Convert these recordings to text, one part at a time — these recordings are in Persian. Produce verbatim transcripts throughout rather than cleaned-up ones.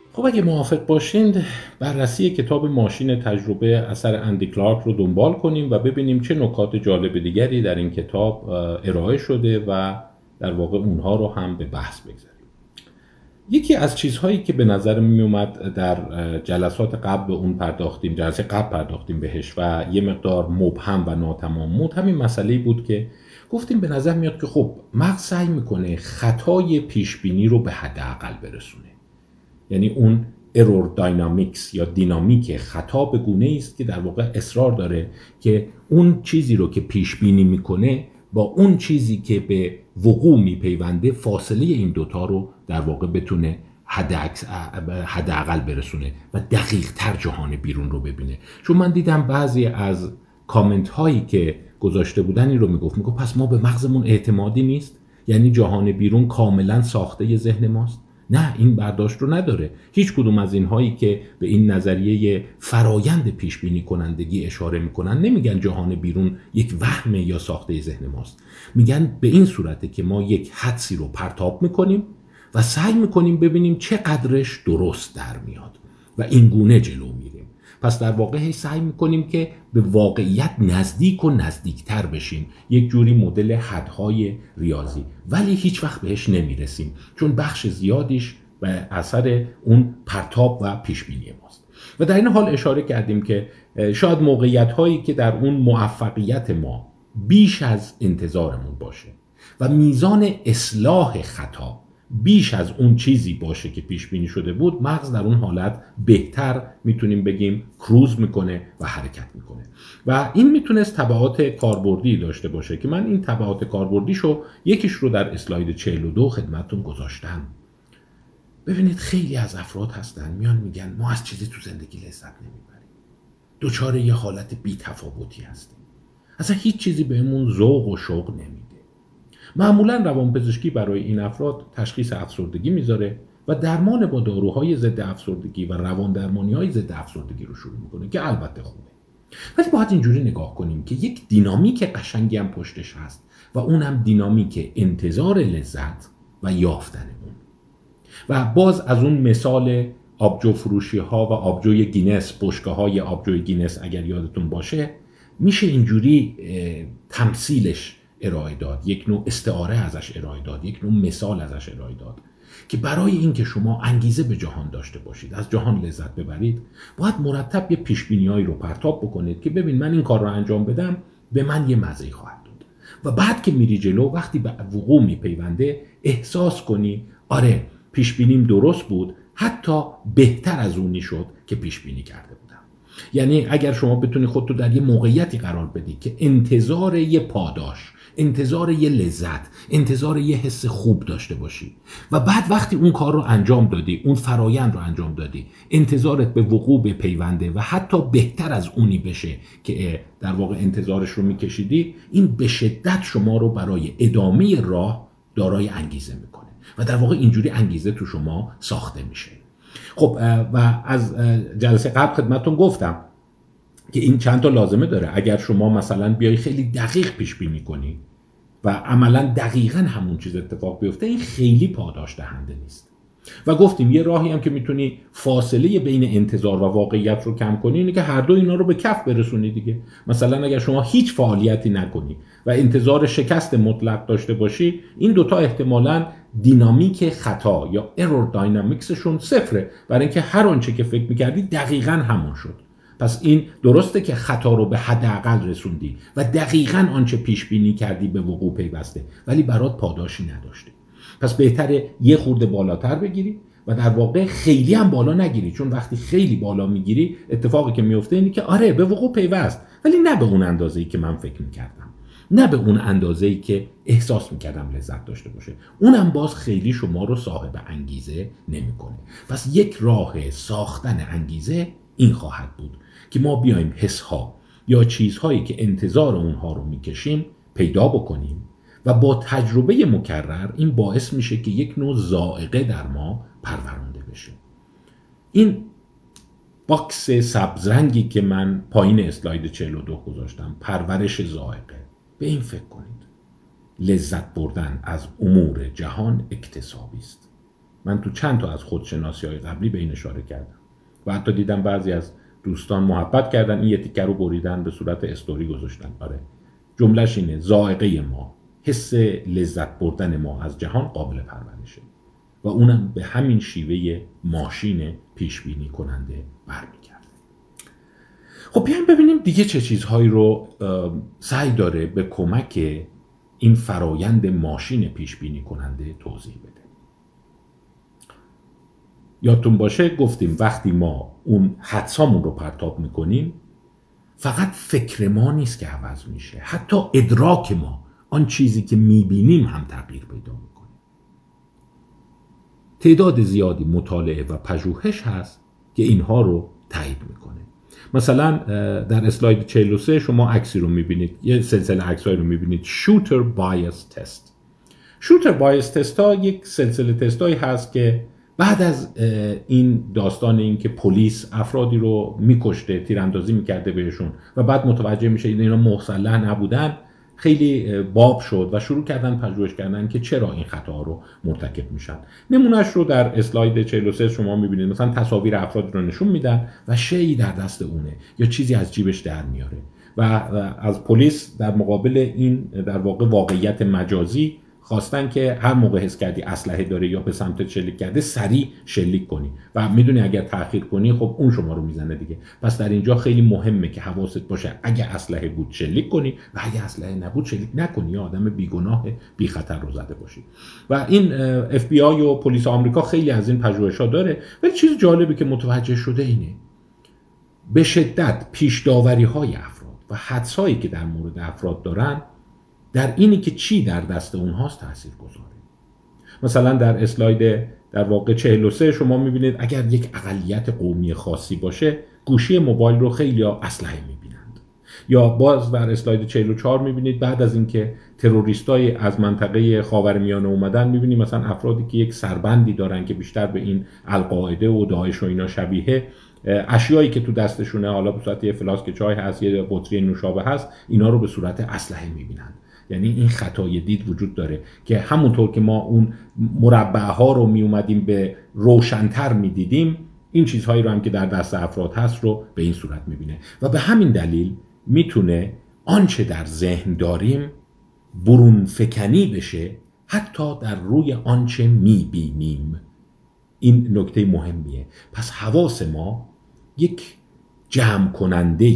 خب اگه موافق باشین بررسی کتاب ماشین تجربه اثر اندی کلارک رو دنبال کنیم و ببینیم چه نکات جالب دیگری در این کتاب ارائه شده و در واقع اونها رو هم به بحث بگذاریم. یکی از چیزهایی که به نظر می اومد در جلسات قبل به اون پرداختیم، جلسه قبل پرداختیم بهش و یه مقدار مبهم و ناتمام بود، همین مسئله بود که گفتیم به نظر میاد که خب مغز سعی میکنه خطای پیشبینی رو به حداقل برسونه. یعنی اون ارور داینامیکس یا دینامیک خطا به گونه‌ای است که در واقع اصرار داره که اون چیزی رو که پیش بینی میکنه با اون چیزی که به وقوع میپیونده فاصله این دوتا رو در واقع بتونه حداقل برسونه و دقیق تر جهان بیرون رو ببینه. چون من دیدم بعضی از کامنت هایی که گذاشته بودن این رو میگفت میگفت پس ما به مغزمون اعتمادی نیست، یعنی جهان بیرون کاملا ساخته ذهن ماست. نه، این برداشت رو نداره. هیچ کدوم از اینهایی که به این نظریه فرایند پیش بینی کنندگی اشاره میکنن نمیگن جهان بیرون یک وهم یا ساخته ذهن ماست. میگن به این صورته که ما یک حدسی رو پرتاب میکنیم و سعی میکنیم ببینیم چه قدرش درست در میاد و این گونه جلو میریم. پس در واقع هی سعی میکنیم که به واقعیت نزدیک و نزدیکتر بشیم، یک جوری مدل حدهای ریاضی، ولی هیچ وقت بهش نمیرسیم چون بخش زیادیش به اثر اون پرتاب و پیشبینی ماست. و در این حال اشاره کردیم که شاید موقعیت هایی که در اون موفقیت ما بیش از انتظارمون باشه و میزان اصلاح خطا بیش از اون چیزی باشه که پیش بینی شده بود، مغز در اون حالت بهتر میتونیم بگیم کروز میکنه و حرکت میکنه و این میتونست تبعات کاربردی داشته باشه که من این تبعات کاربردیشو یکیش رو در اسلاید چهل و دو خدمتتون گذاشتم. ببینید خیلی از افراد هستن میان میگن ما از چیزی تو زندگی لذت نمیبریم، دوچار یه حالت بی تفاوتی هستیم، اصلا هیچ چیزی بهمون ذوق و شوق نمیده. معمولا روانپزشکی برای این افراد تشخیص افسردگی میذاره و درمان با داروهای ضد افسردگی و روان درمانی‌های ضد افسردگی رو شروع میکنه که البته خوبه، ولی باید اینجوری نگاه کنیم که یک دینامیک قشنگی هم پشتش هست و اونم دینامیک انتظار لذت و یافتن اون. و باز از اون مثال آبجو فروشی ها و آبجوی گینس، بشکه های آبجوی گینس اگر یادتون باشه، میشه اینجوری تمثیلش ارائه داد، یک نوع استعاره ازش ارائه داد، یک نوع مثال ازش ارائه داد که برای این که شما انگیزه به جهان داشته باشید، از جهان لذت ببرید، باید مرتب یه پیشبینیایی رو پرتاب بکنید که ببین من این کار رو انجام بدم به من یه مزه خواهد داد و بعد که میری جلو وقتی به وقوع میپیونده احساس کنی آره پیشبینیم درست بود، حتی بهتر از اونی شد که پیشبینی کرده بودم. یعنی اگر شما بتونی خودتو در یه موقعیتی قرار بدی که انتظار یه پاداش، انتظار یه لذت، انتظار یه حس خوب داشته باشی و بعد وقتی اون کار رو انجام دادی، اون فرایند رو انجام دادی، انتظارت به وقوع بپیونده و حتی بهتر از اونی بشه که در واقع انتظارش رو میکشیدی، این به شدت شما رو برای ادامه راه دارای انگیزه میکنه و در واقع اینجوری انگیزه تو شما ساخته میشه. خب و از جلسه قبل خدمتتون گفتم که این چند تا لازمه داره. اگر شما مثلا بیای خیلی دقیق پیش بینی کنی و عملا دقیقاً همون چیز اتفاق بیفته، این خیلی پاداش دهنده نیست. و گفتیم یه راهی هم که میتونی فاصله بین انتظار و واقعیت رو کم کنی اینه که هر دو اینا رو به کف برسونی دیگه. مثلا اگر شما هیچ فعالیتی نکنی و انتظار شکست مطلق داشته باشی، این دوتا احتمالاً دینامیک خطا یا ارور داینامیکسشون صفره، برای اینکه هر آنچه که فکر میکردی دقیقاً همون شد. پس این درسته که خطا رو به حداقل رسوندی و دقیقاً آنچه پیش بینی کردی به وقوع پیوسته، ولی برات پاداشی نداشته. پس بهتره یه خورده بالاتر بگیری و در واقع خیلی هم بالا نگیری، چون وقتی خیلی بالا میگیری اتفاقی که میفته اینه که آره به وقوع پیوست، ولی نه به اون اندازه‌ای که من فکر میکردم، نه به اون اندازه‌ای که احساس میکردم لذت داشته باشه. اونم باز خیلی شما رو صاحب انگیزه نمیکنه. پس یک راه ساختن انگیزه این خواهد بود که ما بیایم حسها یا چیزهایی که انتظار اونها رو میکشیم پیدا بکنیم و با تجربه مکرر این باعث میشه که یک نوع ذائقه در ما پرورانده بشه. این باکس سبزرنگی که من پایین اسلاید چهل و دو گذاشتم، پرورش ذائقه، به این فکر کنید. لذت بردن از امور جهان اکتسابی است. من تو چند تا از خودشناسی‌های قبلی به این اشاره کردم و حتی دیدم بعضی از دوستان محبت کردن این یه تیکه رو بریدن به صورت استوری گذاشتن. آره جملهش اینه: ذائقه ما، حس لذت بردن ما از جهان قابل پرورشه و اونم به همین شیوه ماشین پیش بینی کننده برمیگرده. خب بیایم ببینیم دیگه چه چیزهایی رو سعی داره به کمک این فرایند ماشین پیش بینی کننده توضیح بده. یادتون باشه گفتیم وقتی ما اون حدسامون رو پرتاب میکنیم فقط فکر ما نیست که عوض میشه، حتی ادراک ما، آن چیزی که میبینیم هم تغییر پیدا میکنه. تعداد زیادی مطالعه و پژوهش هست که اینها رو تایید میکنه. مثلا در اسلاید چهل و سه شما عکسی رو میبینید، یه سلسله عکسایی رو میبینید، شوتر بایس تست. شوتر بایس تست ها یک سلسله تستایی هست که بعد از این داستان این که پلیس افرادی رو میکشته، تیراندازی میکرده بهشون و بعد متوجه میشه اینا مسلح نبودن، خیلی باب شد و شروع کردن پژوهش کردن که چرا این خطا رو مرتکب میشن. نمونهش رو در اسلاید چهل و سه شما میبینید. مثلا تصاویر افراد رو نشون میدن و شیئی در دست اونه یا چیزی از جیبش در میاره و از پلیس در مقابل این در واقع واقعیت مجازی خواستن که هر موقع حس کردی اسلحه داره یا به سمت شلیک کرده سریع شلیک کنی و میدونی اگر تأخیر کنی خب اون شما رو میزنه دیگه. پس در اینجا خیلی مهمه که حواست باشه اگه اسلحه بود شلیک کنی و اگه اسلحه نبود شلیک نکنی یا آدم بیگناه بی خطر رو زده باشی. و این اف بی آی و پلیس آمریکا خیلی از این پژوهش‌ها داره. ولی چیز جالبی که متوجه شده اینه به شدت پیش داوری‌های افراد و حدسایی که در مورد افراد دارن در اینی که چی در دست اونهاست تأثیر گذاره. مثلا در اسلاید در واقع چهل و سه شما میبینید اگر یک اقلیت قومی خاصی باشه گوشی موبایل رو خیلی اسلحه میبینند. یا باز در اسلاید چهل و چهار میبینید بعد از اینکه تروریستای از منطقه خاورمیانه اومدن میبینید مثلا افرادی که یک سربندی دارن که بیشتر به این القاعده و داعش و اینا شبیه، اشیایی که تو دستشونه، حالا به صورت یه فلاسک چای هست، یه بطری نوشابه هست، اینا رو به صورت اسلحه میبینن. یعنی این خطای دید وجود داره که همونطور که ما اون مربع ها رو می اومدیم به روشن‌تر میدیدیم، این چیزهایی رو هم که در دست افراد هست رو به این صورت میبینه و به همین دلیل میتونه آنچه در ذهن داریم برون فکنی بشه حتی در روی آنچه میبینیم. این نکته مهمیه. پس حواس ما یک جمع کننده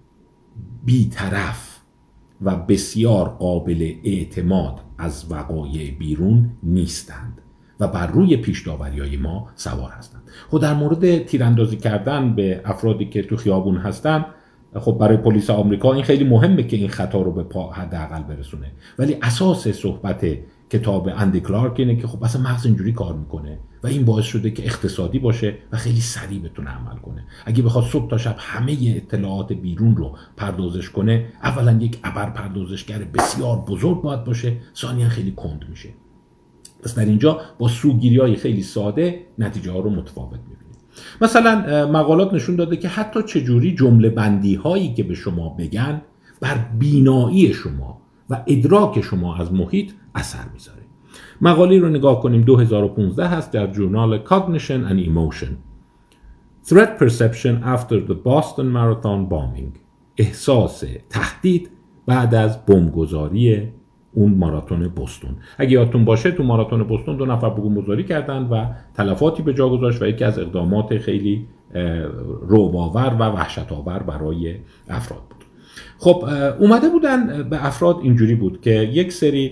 بی‌طرف و بسیار قابل اعتماد از وقایع بیرون نیستند و بر روی پیش داوری‌های ما سوار هستند. خب در مورد تیراندازی کردن به افرادی که تو خیابون هستن، خب برای پلیس آمریکا این خیلی مهمه که این خطا رو به پا حداقل برسونه. ولی اساس صحبت کتاب اندی کلارک اینه که خب اصلا مغز اینجوری کار میکنه و این باعث شده که اقتصادی باشه و خیلی سریع بتونه عمل کنه. اگه بخواد صبح تا شب همه اطلاعات بیرون رو پردازش کنه، اولا یک ابر پردازشگر بسیار بزرگ باید باشه، ثانیا خیلی کند میشه. پس در اینجا با سوگیری‌های خیلی ساده نتیجه ها رو متفاوت میبینید. مثلا مقالات نشون داده که حتی چجوری جمله بندی هایی که به شما بگن بر بینایی شما و ادراک شما از محیط اثر میذاره. مقاله رو نگاه کنیم، دو هزار و پانزده هست در جورنال Cognition and Emotion. Threat Perception After the Boston Marathon Bombing. احساس تهدید بعد از بمبگذاری اون ماراتون بوستون. اگه یادتون باشه تو ماراتون بوستون دو نفر بمبگذاری کردن و تلفاتی به جا گذاشت و یکی از اقدامات خیلی رعب‌آور و وحشت‌آور برای افراد بود. خب اومده بودن به افراد اینجوری بود که یک سری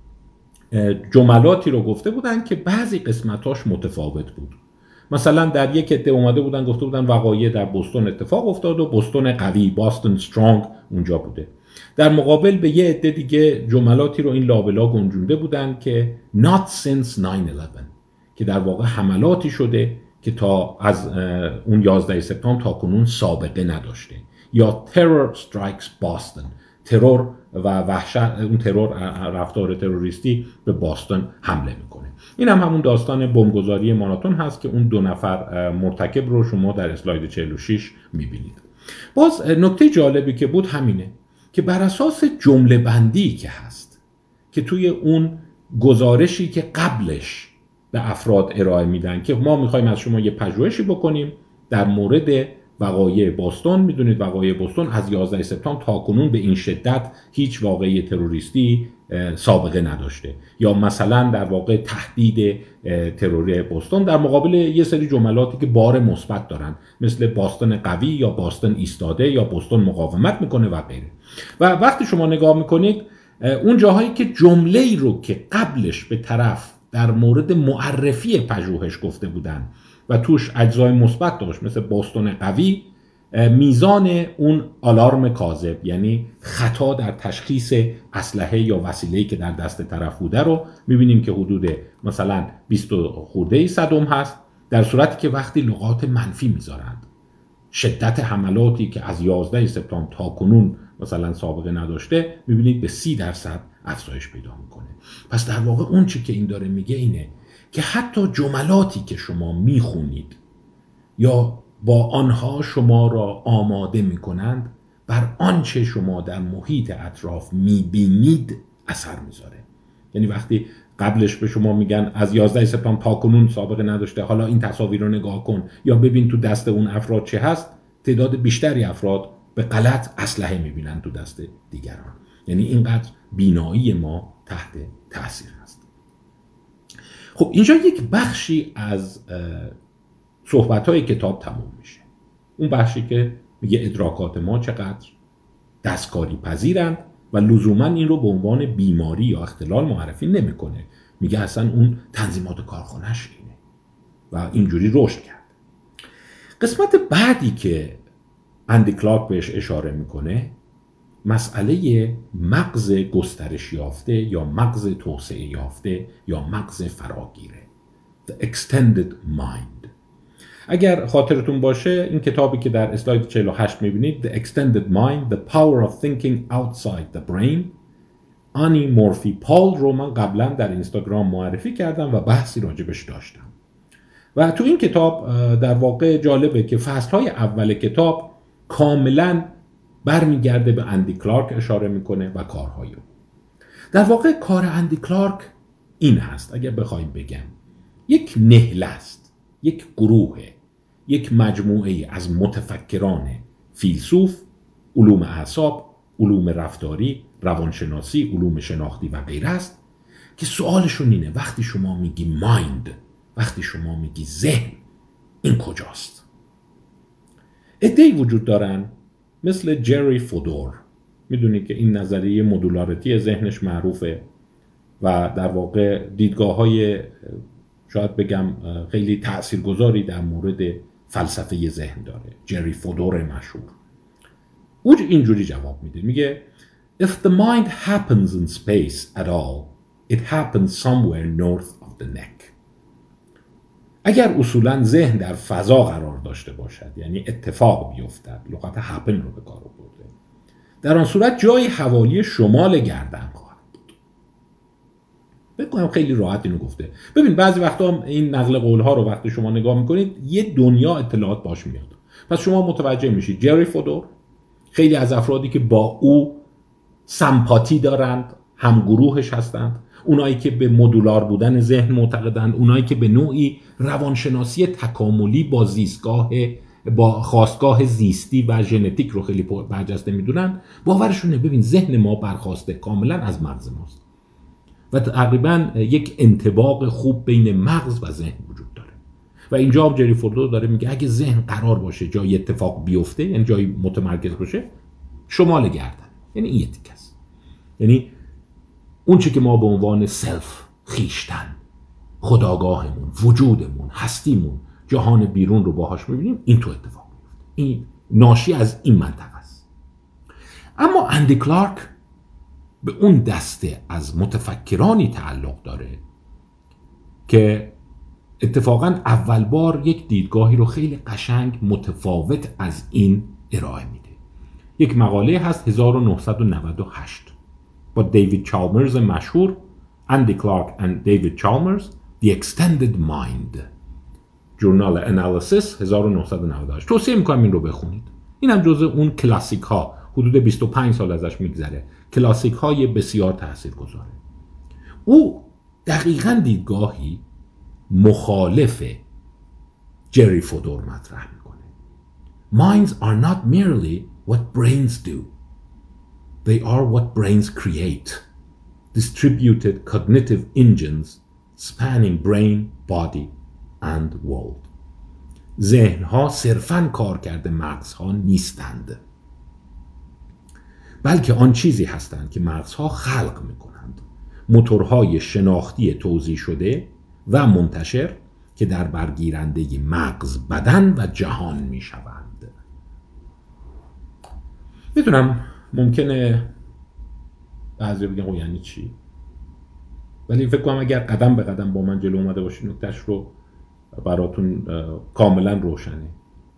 جملاتی رو گفته بودن که بعضی قسمتاش متفاوت بود. مثلا در یک عده اومده بودن گفته بودن وقایع در بوستون اتفاق افتاد و بوستون قوی، باستون استرانگ اونجا بوده. در مقابل به یه عده دیگه جملاتی رو این لابلا گنجونده بودن که not since nine eleven، که در واقع حملاتی شده که تا از اون یازده سپتامبر تا کنون سابقه نداشته، یا terror strikes Boston، ترور و وحشت، اون ترور، رفتار تروریستی به باستون حمله میکنه. این هم همون داستان بمبگذاری ماراتون هست که اون دو نفر مرتکب رو شما در اسلاید چهل و شش میبینید. باز نکته جالبی که بود همینه که بر اساس جمله بندی که هست که توی اون گزارشی که قبلش به افراد ارائه میدن که ما میخوایم از شما یه پژوهشی بکنیم در مورد وقایع بوستون. میدونید وقایع بوستون از یازده سپتامبر تا کنون به این شدت هیچ واقعه تروریستی سابقه نداشته، یا مثلا در واقع تهدید تروری بوستون در مقابل یه سری جملاتی که بار مثبت دارن، مثل بوستون قوی یا بوستون ایستاده یا بوستون مقاومت میکنه و غیره. و وقتی شما نگاه میکنید اون جاهایی که جمله‌ای رو که قبلش به طرف در مورد معرفی پژوهش گفته بودن و توش اجزای مثبت داشت، مثل بوستون قوی، میزان اون آلارم کاذب، یعنی خطا در تشخیص اسلحه یا وسیله‌ای که در دست طرف بوده رو می‌بینیم که حدود مثلا بیست خورده صدم هست، در صورتی که وقتی لغات منفی میذارند، شدت حملاتی که از یازده سپتامبر تا کنون مثلا سابقه نداشته، می‌بینید به سی درصد افزایش پیدا میکنه. پس در واقع اون چی که این داره میگه اینه که حتی جملاتی که شما میخونید یا با آنها شما را آماده میکنند، بر آنچه شما در محیط اطراف میبینید اثر میذاره. یعنی وقتی قبلش به شما میگن از یازده سپتامبر تا کنون سابقه نداشته، حالا این تصاویر رو نگاه کن یا ببین تو دست اون افراد چه هست، تعداد بیشتری افراد به غلط اسلحه میبینن تو دست دیگران. یعنی اینقدر بینایی ما تحت تاثیر هست. خب اینجا یک بخشی از صحبت‌های کتاب تموم میشه. اون بخشی که میگه ادراکات ما چقدر دستکاری پذیرند و لزوما این رو به عنوان بیماری یا اختلال معرفی نمیکنه. میگه اصلا اون تنظیمات کارخانه‌اش اینه و اینجوری رشد کرد. قسمت بعدی که اندی کلارک بهش اشاره میکنه مسئله مغز گسترش یافته یا مغز توسعه یافته یا مغز فراگیره، The Extended Mind. اگر خاطرتون باشه این کتابی که در اسلاید چهل و هشت میبینید، The Extended Mind, The Power of Thinking Outside the Brain، آنی مورفی پال رو من قبلا در اینستاگرام معرفی کردم و بحثی راجبش داشتم. و تو این کتاب در واقع جالبه که فصلهای اول کتاب کاملا برمیگرده به اندی کلارک اشاره میکنه و کارهای او. در واقع کار اندی کلارک این هست، اگر بخوایم بگم، یک نهله است، یک گروه، یک مجموعه از متفکران فیلسوف، علوم اعصاب، علوم رفتاری، روانشناسی، علوم شناختی و غیره است که سوالشون اینه وقتی شما میگی مایند، وقتی شما میگی ذهن، این کجاست؟ عده‌ای وجود دارن مثل جری فودور، میدونید که این نظریه مدولاریتی ذهنش معروفه و در واقع دیدگاه‌های شاید بگم خیلی تاثیرگذاری در مورد فلسفه ذهن داره. جری فودور مشهور او اینجوری جواب میده، میگه If the mind happens in space at all, it happens somewhere north of the neck. اگر اصولا ذهن در فضا قرار داشته باشد، یعنی اتفاق بیفتد، لغت happen رو به کار برده، در آن صورت جای حوالی شمال گردن خواهد بود. بگم خیلی راحت اینو گفته. ببین بعضی وقتا این نقل قول ها رو وقتی شما نگاه میکنید یه دنیا اطلاعات باش میاد، پس شما متوجه میشید جری فودور، خیلی از افرادی که با او سمپاتی دارند، همگروهش هستند، اونایی که به مدولار بودن ذهن معتقدند، اونایی که به نوعی روانشناسی تکاملی با زیستگاه با خواستگاه زیستی و ژنتیک رو خیلی برجسته میدونن، باورشونه ببین ذهن ما برخواسته کاملا از مغز ماست و تقریبا یک انطباق خوب بین مغز و ذهن وجود داره. و اینجا هم جری فودور داره میگه اگه ذهن قرار باشه جای اتفاق بیفته، یعنی جای متمرکز باشه، شمال گردن، یعنی این تیکه است. یعنی اون چی که ما به عنوان سلف، خیشتن، خودآگاهمون، وجودمون، هستیمون، جهان بیرون رو باهاش می‌بینیم، این تو اتفاق میفته. این ناشی از این منطقه است. اما اندی کلارک به اون دسته از متفکرانی تعلق داره که اتفاقاً اول بار یک دیدگاهی رو خیلی قشنگ متفاوت از این ارائه میده. یک مقاله هست هزار و نهصد و نود و هشت با دیوید چالمرز مشهور، اندی کلارک and دیوید چالمرز، The Extended Mind، جورنال انالیسیس هزار و نهصد و نود و هشت. توصیه میکنم این رو بخونید. این هم جزء اون کلاسیک ها، حدود بیست و پنج سال ازش میگذره، کلاسیک های بسیار تاثیرگذاره. او دقیقاً دیدگاهی مخالف جری فودور مطرح میکنه. Minds are not merely what brains do. They are what brains create. Distributed cognitive engines spanning brain, body and world. ذهنها صرفاً کار کرده مغزها نیستند، بلکه آن چیزی هستند که مغزها خلق میکنند، موتورهای شناختی توزیع شده و منتشر که در برگیرنده مغز، بدن و جهان میشوند. میدونم ممکنه بعضی بگن خب یعنی چی؟ ولی فکر کنم اگر قدم به قدم با من جلو اومده باشین نکتهش رو براتون کاملا روشنه.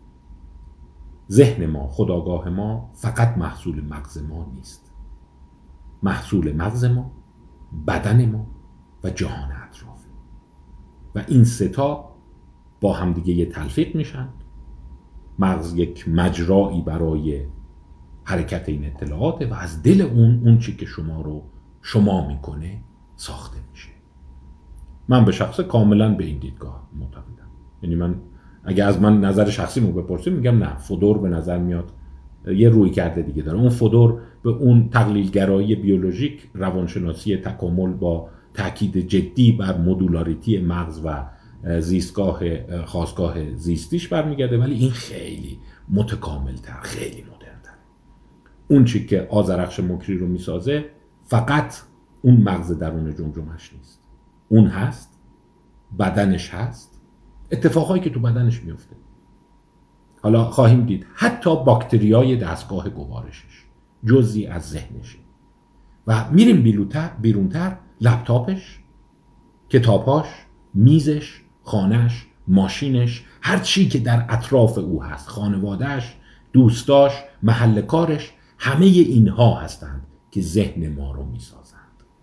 ذهن ما، خودآگاه ما فقط محصول مغز ما نیست. محصول مغز ما، بدن ما و جهان اطرافه و این سه تا با همدیگه یه تلفیق میشن. مغز یک مجرایی برای حرکت این اطلاعاته و از دل اون اون چی که شما رو شما میکنه ساخته میشه. من به شخص کاملا به این دیدگاه معتقدم. یعنی من اگه از من نظر شخصیمو بپرسید میگم نه، فودور به نظر میاد یه روی کرده دیگه داره. اون فودور به اون تقلیلگرایی بیولوژیک، روانشناسی تکامل با تاکید جدی بر مدولاریتی مغز و زیستگاه خاصگاه زیستیش برمیگرده، ولی این خیلی متکامل‌تر، خیلی مدرن‌تر. اون چی که آذرخش مکری رو میسازه فقط اون مغز درون جمجمه‌اش نیست، اون هست، بدنش هست، اتفاقایی که تو بدنش میفته. حالا خواهیم دید حتی باکتریای دستگاه گوارشش جزئی از ذهنشه. و میریم بیرونتر، لپتاپش، کتاباش، میزش، خانهش، ماشینش، هر چی که در اطراف او هست، خانوادهش، دوستاش، محل کارش، همه اینها هستند که ذهن ما رو میسازند.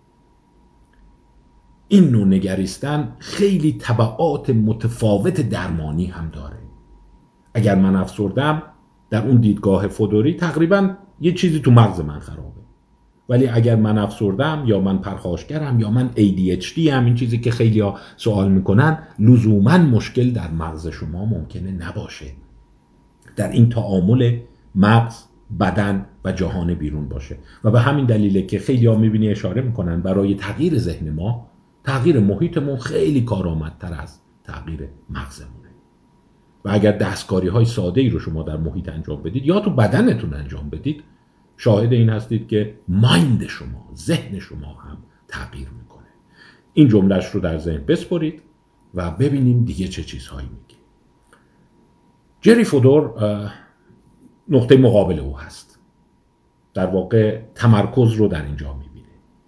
این نوع نگریستن خیلی تبعات متفاوت درمانی هم داره. اگر من افسردم در اون دیدگاه فودوری تقریبا یه چیزی تو مغز من خرابه، ولی اگر من افسردم یا من پرخاشگرم یا من ای دی اچ دی هم، این چیزی که خیلی ها سوال میکنن، لزوما مشکل در مغز شما ممکنه نباشه، در این تعامل مغز، بدن و جهان بیرون باشه. و به همین دلیله که خیلی ها میبینی اشاره میکنن برای تغییر ذهن ما، تغییر محیطمون خیلی کارآمدتر از تغییر مغزمونه. و اگر دستکاری های ساده ای رو شما در محیط انجام بدید یا تو بدنتون انجام بدید، شاهد این هستید که مایند شما، ذهن شما هم تغییر میکنه. این جملهش رو در ذهن بسپرید و ببینیم دیگه چه چیزهایی میگه. جری فودور نقطه مقابل او هست، در واقع تمرکز رو در اینجا میبینه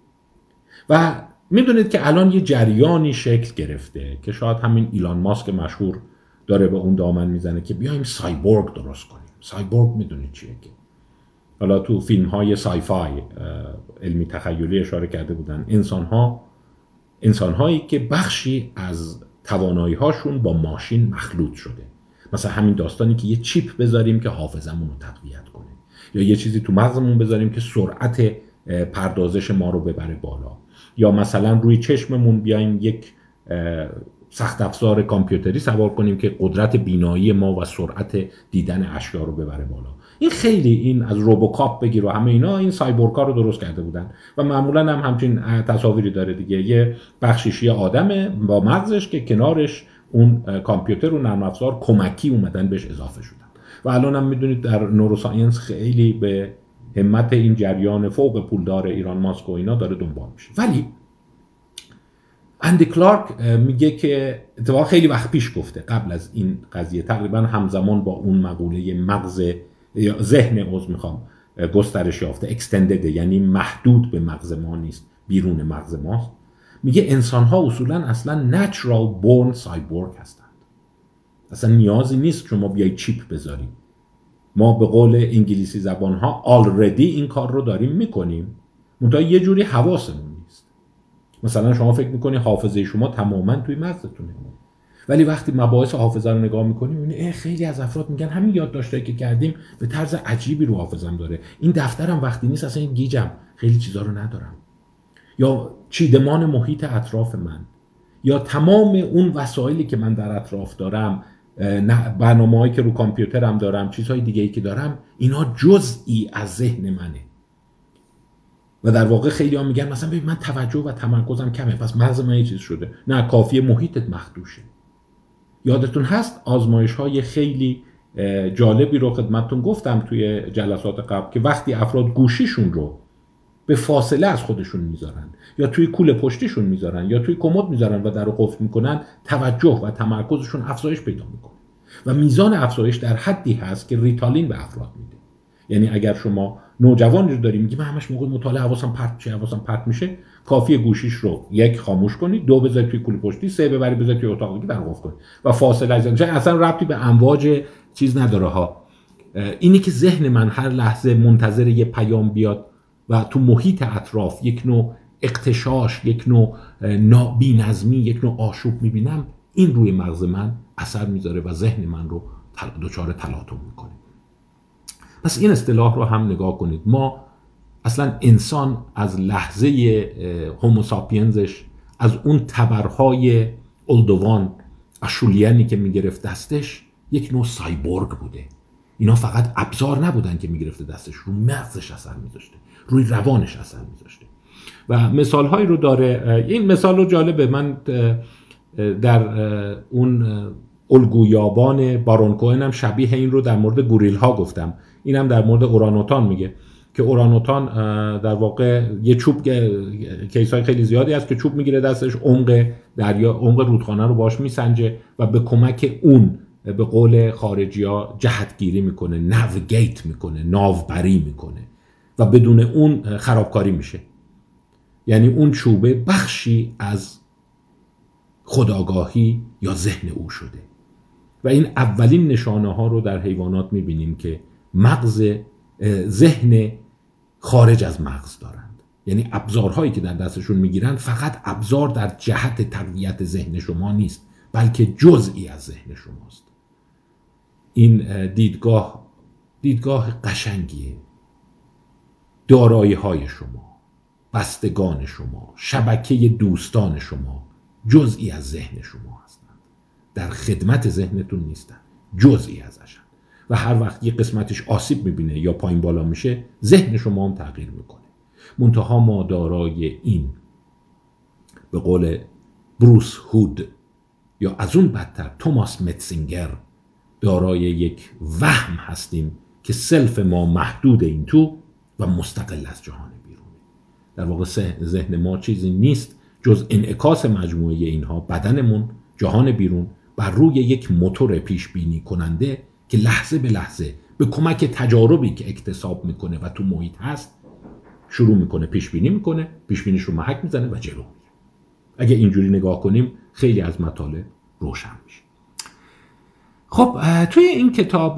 و میدونید که الان یه جریانی شکل گرفته که شاید همین ایلان ماسک مشهور داره به اون دامن میزنه که بیایم سایبورگ درست کنیم. سایبورگ میدونید چیه؟ که حالا تو فیلم های سای فای علمی تخیلی اشاره کرده بودن، انسان ها انسان هایی که بخشی از توانایی هاشون با ماشین مخلوط شده. مثلا همین داستانی که یه چیپ بذاریم که حافظمون رو تقویت کنه، یا یه چیزی تو مغزمون بذاریم که سرعت پردازش ما رو ببره بالا، یا مثلا روی چشممون بیایم یک سخت افزار کامپیوتری سوار کنیم که قدرت بینایی ما و سرعت دیدن اشیا رو ببره بالا. این خیلی، این از روبوکاپ بگیر و همه اینا، این سایبورگ‌ها رو درست کرده بودن و معمولا هم همچین تصاویری داره دیگه. یه بخشیش یه آدمه با مغزش که کنارش اون کامپیوتر و نرم افزار کمکی اومدن بهش اضافه شدن. و الان هم میدونید در نوروساینس خیلی به همت این جریان فوق پولدار ایران ماسک و اینا داره دنبال میشه. ولی اندی کلارک میگه که اتفاقا خیلی وقت پیش گفته، قبل از این قضیه، تقریبا همزمان با اون مقوله مغز یا ذهن عضو میخوام گسترش یافته، اکستندد، یعنی محدود به مغز ما نیست، بیرون مغز ماست. میگه انسان ها اصولا اصلا natural born cyborg هستند. اصلا نیازی نیست شما بیای چیپ بذاری. ما به قول انگلیسی زبان ها already این کار رو داریم میکنیم، منتها یه جوری حواسمون نیست. مثلا شما فکر میکنی حافظه شما تماما توی مغزتونه، ولی وقتی مباحث حافظه رو نگاه میکنیم میبینی خیلی از افراد میگن همین یادداشتایی که کردیم به طرز عجیبی رو حافظم داره، این دفترم وقتی نیست اصلا این گیجم، خیلی چیزا رو ندارم. یا چیدمان محیط اطراف من، یا تمام اون وسایلی که من در اطراف دارم، برنامه‌هایی که رو کامپیوترم دارم، چیزهای دیگه‌ای که دارم، اینا جزئی از ذهن منه. و در واقع خیلی ها میگن مثلا ببین من توجه و تمرکزم کمه، پس مغز من یه چیز شده. نه، کافیه محیطت مخدوشه. یادتون هست آزمایش های خیلی جالبی رو خدمتتون گفتم توی جلسات قبل که وقتی افراد گوشیشون رو به فاصله از خودشون میذارن یا توی کوله پشتیشون میذارن یا توی کمد میذارن و در رو قفل میکنن، توجه و تمرکزشون افزایش پیدا میکنه و میزان افزایش در حدی هست که ریتالین به افراد میده. یعنی اگر شما نوجوانی رو داریم میگیم من همش موقع مطالعه حواسم پرت میشه حواسم پرت میشه، کافیه گوشیش رو یک خاموش کنید، دو بذارید توی کوله پشتی، سه ببرید بذارید توی اتاق دیگه در قفل کنید و فاصله از اصلا ربطی به امواج چیز نداره ها. اینی که ذهن من هر لحظه منتظر یه پیام بیاد و تو محیط اطراف یک نوع اغتشاش، یک نوع بی‌نظمی، یک نوع آشوب میبینم، این روی مغز من اثر میذاره و ذهن من رو دچار تلاطم میکنه. پس این اصطلاح رو هم نگاه کنید. ما اصلا انسان از لحظه هوموساپینزش، از اون تبرهای اولدوان اشولیانی که میگرفت دستش، یک نوع سایبورگ بوده. اینا فقط ابزار نبودن که میگرفته دستش، رو مغزش اثر میذاشته، روی روانش اثر میذاشته. و مثال هایی رو داره. این مثال رو جالبه، من در اون الگویابان بارون کوهن هم شبیه این رو در مورد گوریل ها گفتم. اینم در مورد اورانوتان میگه که اورانوتان در واقع یه چوب، کیس های خیلی زیادی هست که چوب میگیره دستش، عمق دریا، عمق رودخانه رو باش میسنجه و به کمک اون به قول خارجی ها جهتگیری میکنه، نویگیت میکنه، ناوبری میکنه و بدون اون خرابکاری میشه. یعنی اون چوبه بخشی از خودآگاهی یا ذهن او شده. و این اولین نشانه ها رو در حیوانات میبینیم که مغز، ذهن خارج از مغز دارند. یعنی ابزارهایی که در دستشون میگیرن فقط ابزار در جهت تقویت ذهن شما نیست، بلکه جزئی از ذهن شماست. این دیدگاه دیدگاه قشنگیه. دارایی های شما، بستگان شما، شبکه دوستان شما جزئی از ذهن شما هستند، در خدمت ذهنتون نیستن، جزئی ازشن. و هر وقت یه قسمتش آسیب میبینه یا پایین بالا میشه، ذهن شما هم تغییر میکنه. منتها ما دارای این، به قول بروس هود یا از اون بدتر توماس متسینگر، دارای یک وهم هستیم که سلف ما محدود این تو و مستقل از جهان بیرونه. در واقع ذهن ما چیزی نیست جز انعکاس مجموعه اینها، بدنمون، جهان بیرون، بر روی یک موتور پیش بینی کننده که لحظه به لحظه به کمک تجاربی که اکتساب میکنه و تو محیط هست شروع میکنه پیش بینی میکنه، پیش بینیش رو محک میزنه و جلو میره. اگه اینجوری نگاه کنیم خیلی از مطالب روشن میشه. خب توی این کتاب،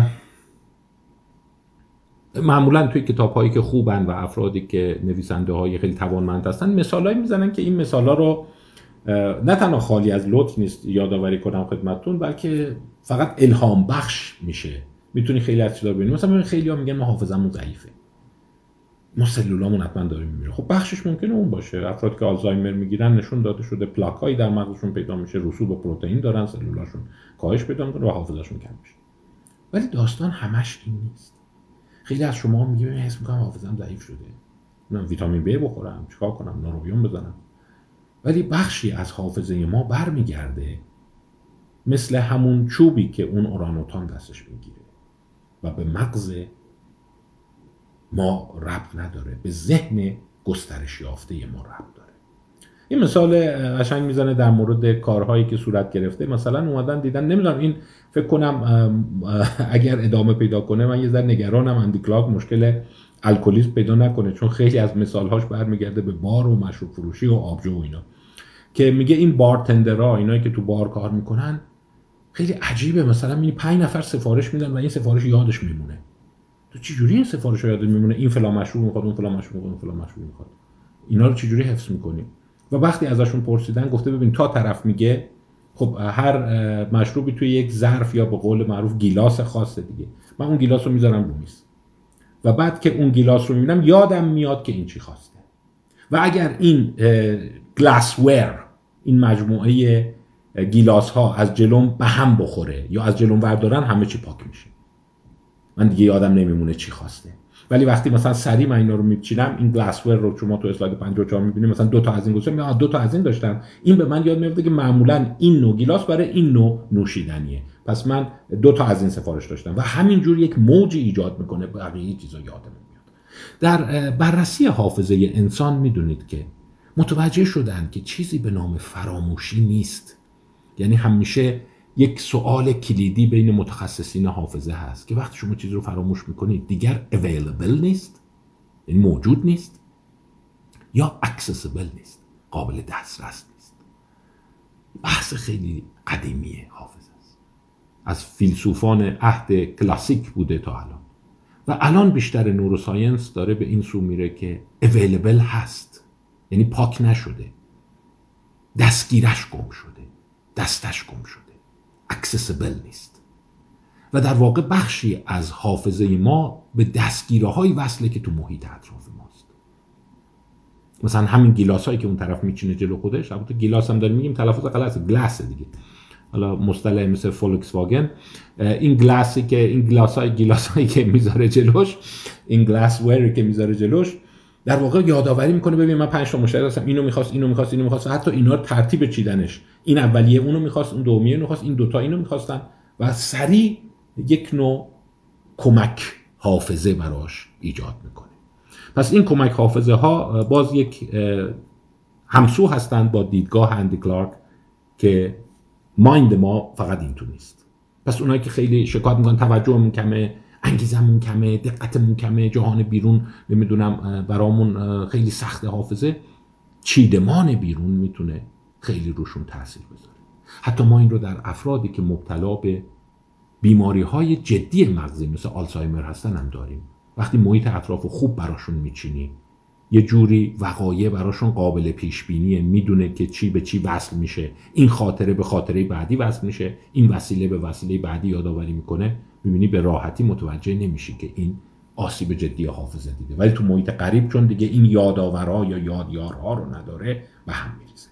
معمولا توی کتاب هایی که خوبن و افرادی که نویسنده های خیلی توانمند هستن مثال هایی میزنن که این مثال ها رو نه تنها خالی از لطف نیست یادآوری کنم خدمتتون، بلکه فقط الهام بخش میشه. میتونی خیلی از چیزا ببینید. مثلا خیلی ها میگن ما حافظمون ضعیفه، ما سلولامون حتما داره میمیره. خب بخشش ممکنه اون باشه. افراد که آلزایمر میگیرن نشون داده شده پلاک هایی در مغزشون پیدا میشه، رسوب پروتئین دارن، سلولاشون کاهش پیدا میکنه و حافظه‌شون کم میشه. ولی داستان همش این نیست. خیلی از شما میگه من حس میکنم حافظه‌ام ضعیف شده، من ویتامین بی بخورم، چیکار کنم، نوروبیون بزنم. ولی بخشی از حافظه ما برمیگرده مثل همون چوبی که اون اورانوتان دستش میگیره و به مغز ما ربط نداره، به ذهن گسترش یافته ما ربط داره. این مثال قشنگ میزنه در مورد کارهایی که صورت گرفته. مثلا اومدن دیدن، نمیدونم این فکر کنم اگر ادامه پیدا کنه من یه ذره نگرانم اندی کلاک مشکل الکلیسم پیدا نکنه، چون خیلی از مثالهاش برمیگرده به بار و مشروب فروشی و آبجو و اینا، که میگه این بارتندرها، اینایی که تو بار کار میکنن، خیلی عجیبه. مثلا می پنج نفر سفارش میدن و این سفارش یادش میمونه. تو چه جوری این سفارش یادت میمونه؟ این فلان مشروب میخواد، اون فلان مشروب میخواد، اون فلان مشروب میخواد. اینا رو چه جوری حفظ میکنی؟ و وقتی ازشون پرسیدن گفته ببین تا طرف میگه خب هر مشروبی توی یک ظرف یا به قول معروف گیلاس خاصه دیگه، من اون گیلاس رو میذارم رو میز و بعد که اون گیلاس رو میبینم یادم میاد که این چی خواسته. و اگر این گلاسویر این مجموعه گیلاس ها از جلوم به هم بخوره یا از جلوم وردارن، همه چی پاک میشه. من دیگه یادم نمیمونه چی خواسته. ولی وقتی مثلا سری من اینا رو میچینم، این گلاسور رو شما تو اسلاید پنجاه و چهار میبینید، مثلا دو تا از این گذاشتم، یا دو تا از این داشتم، این به من یاد میفته که معمولا این نوع گیلاس برای این نوع نوشیدنیه، پس من دو تا از این سفارش داشتم و همینجور یک موجی ایجاد میکنه، بقیه چیزا یادم میاد. در بررسی حافظه انسان میدونید که متوجه شدن که چیزی به نام فراموشی نیست. یعنی همیشه یک سوال کلیدی بین متخصصین حافظه هست که وقتی شما چیزی رو فراموش میکنید دیگر available نیست، یعنی موجود نیست، یا accessible نیست، قابل دسترس نیست. بحث خیلی قدیمیه حافظه است، از فیلسوفان عهد کلاسیک بوده تا الان و الان بیشتر نوروساینس داره به این سو میره که available هست، یعنی پاک نشده، دستگیرش گم شده، دستش گم شده، accessible نیست. و در واقع بخشی از حافظه ما به دستگیره‌های وصله که تو محیط اطراف ماست. مثلا همین گیلاس هایی که اون طرف میچینه جلو خودش، البته گیلاس هم داریم میگیم تلفظ غلطه، گلاس دیگه، حالا مصطلح مثل فولکس واگن، این گلاسی که این گلاس های گیلاس هایی که میذاره جلوش، این گلاس وری که میذاره جلوش، در واقع یادآوری میکنه ببین من پنج تا مشتری داشتم، اینو میخواست اینو میخواست اینو میخواست، حتی اینا رو ترتیب چیدنش، این اولیه اونو میخواست، اون دومیه اونو میخواست، این دوتا اینو میخواستن و سریع یک نوع کمک حافظه براش ایجاد میکنه. پس این کمک حافظه ها باز یک همسو هستند با دیدگاه اندی کلارک که مایند ما فقط این تو نیست. پس اونایی که خیلی شکایت میکنن توجهمون کمه، انگیزمون کمه، دقتمون کمه، جهان بیرون نمیدونم برامون خیلی سخت حافظه، چیدمان بیرون میتونه خیلی روشون تاثیر بذاره. حتی ما این رو در افرادی که مبتلا به بیماری‌های جدی مغزی مثل آلزایمر هستن هم داریم. وقتی محیط اطراف خوب براشون میچینی، یه جوری وقایع براشون قابل پیش بینیه، میدونه که چی به چی وصل میشه، این خاطره به خاطره بعدی وصل میشه، این وسیله به وسیله بعدی یادآوری میکنه، میبینی به راحتی متوجه نمیشی که این آسیب جدی حافظه دیده. ولی تو محیط غریب چون دیگه این یادآورها یا یادیارها رو نداره به هم میریزه.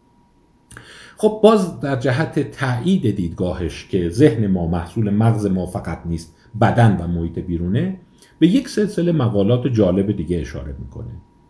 خب باز در جهت تایید دیدگاهش که ذهن ما محصول مغز ما فقط نیست، بدن و محیط بیرونه، به یک سلسله مقالات جالب دیگه اشاره میکنه.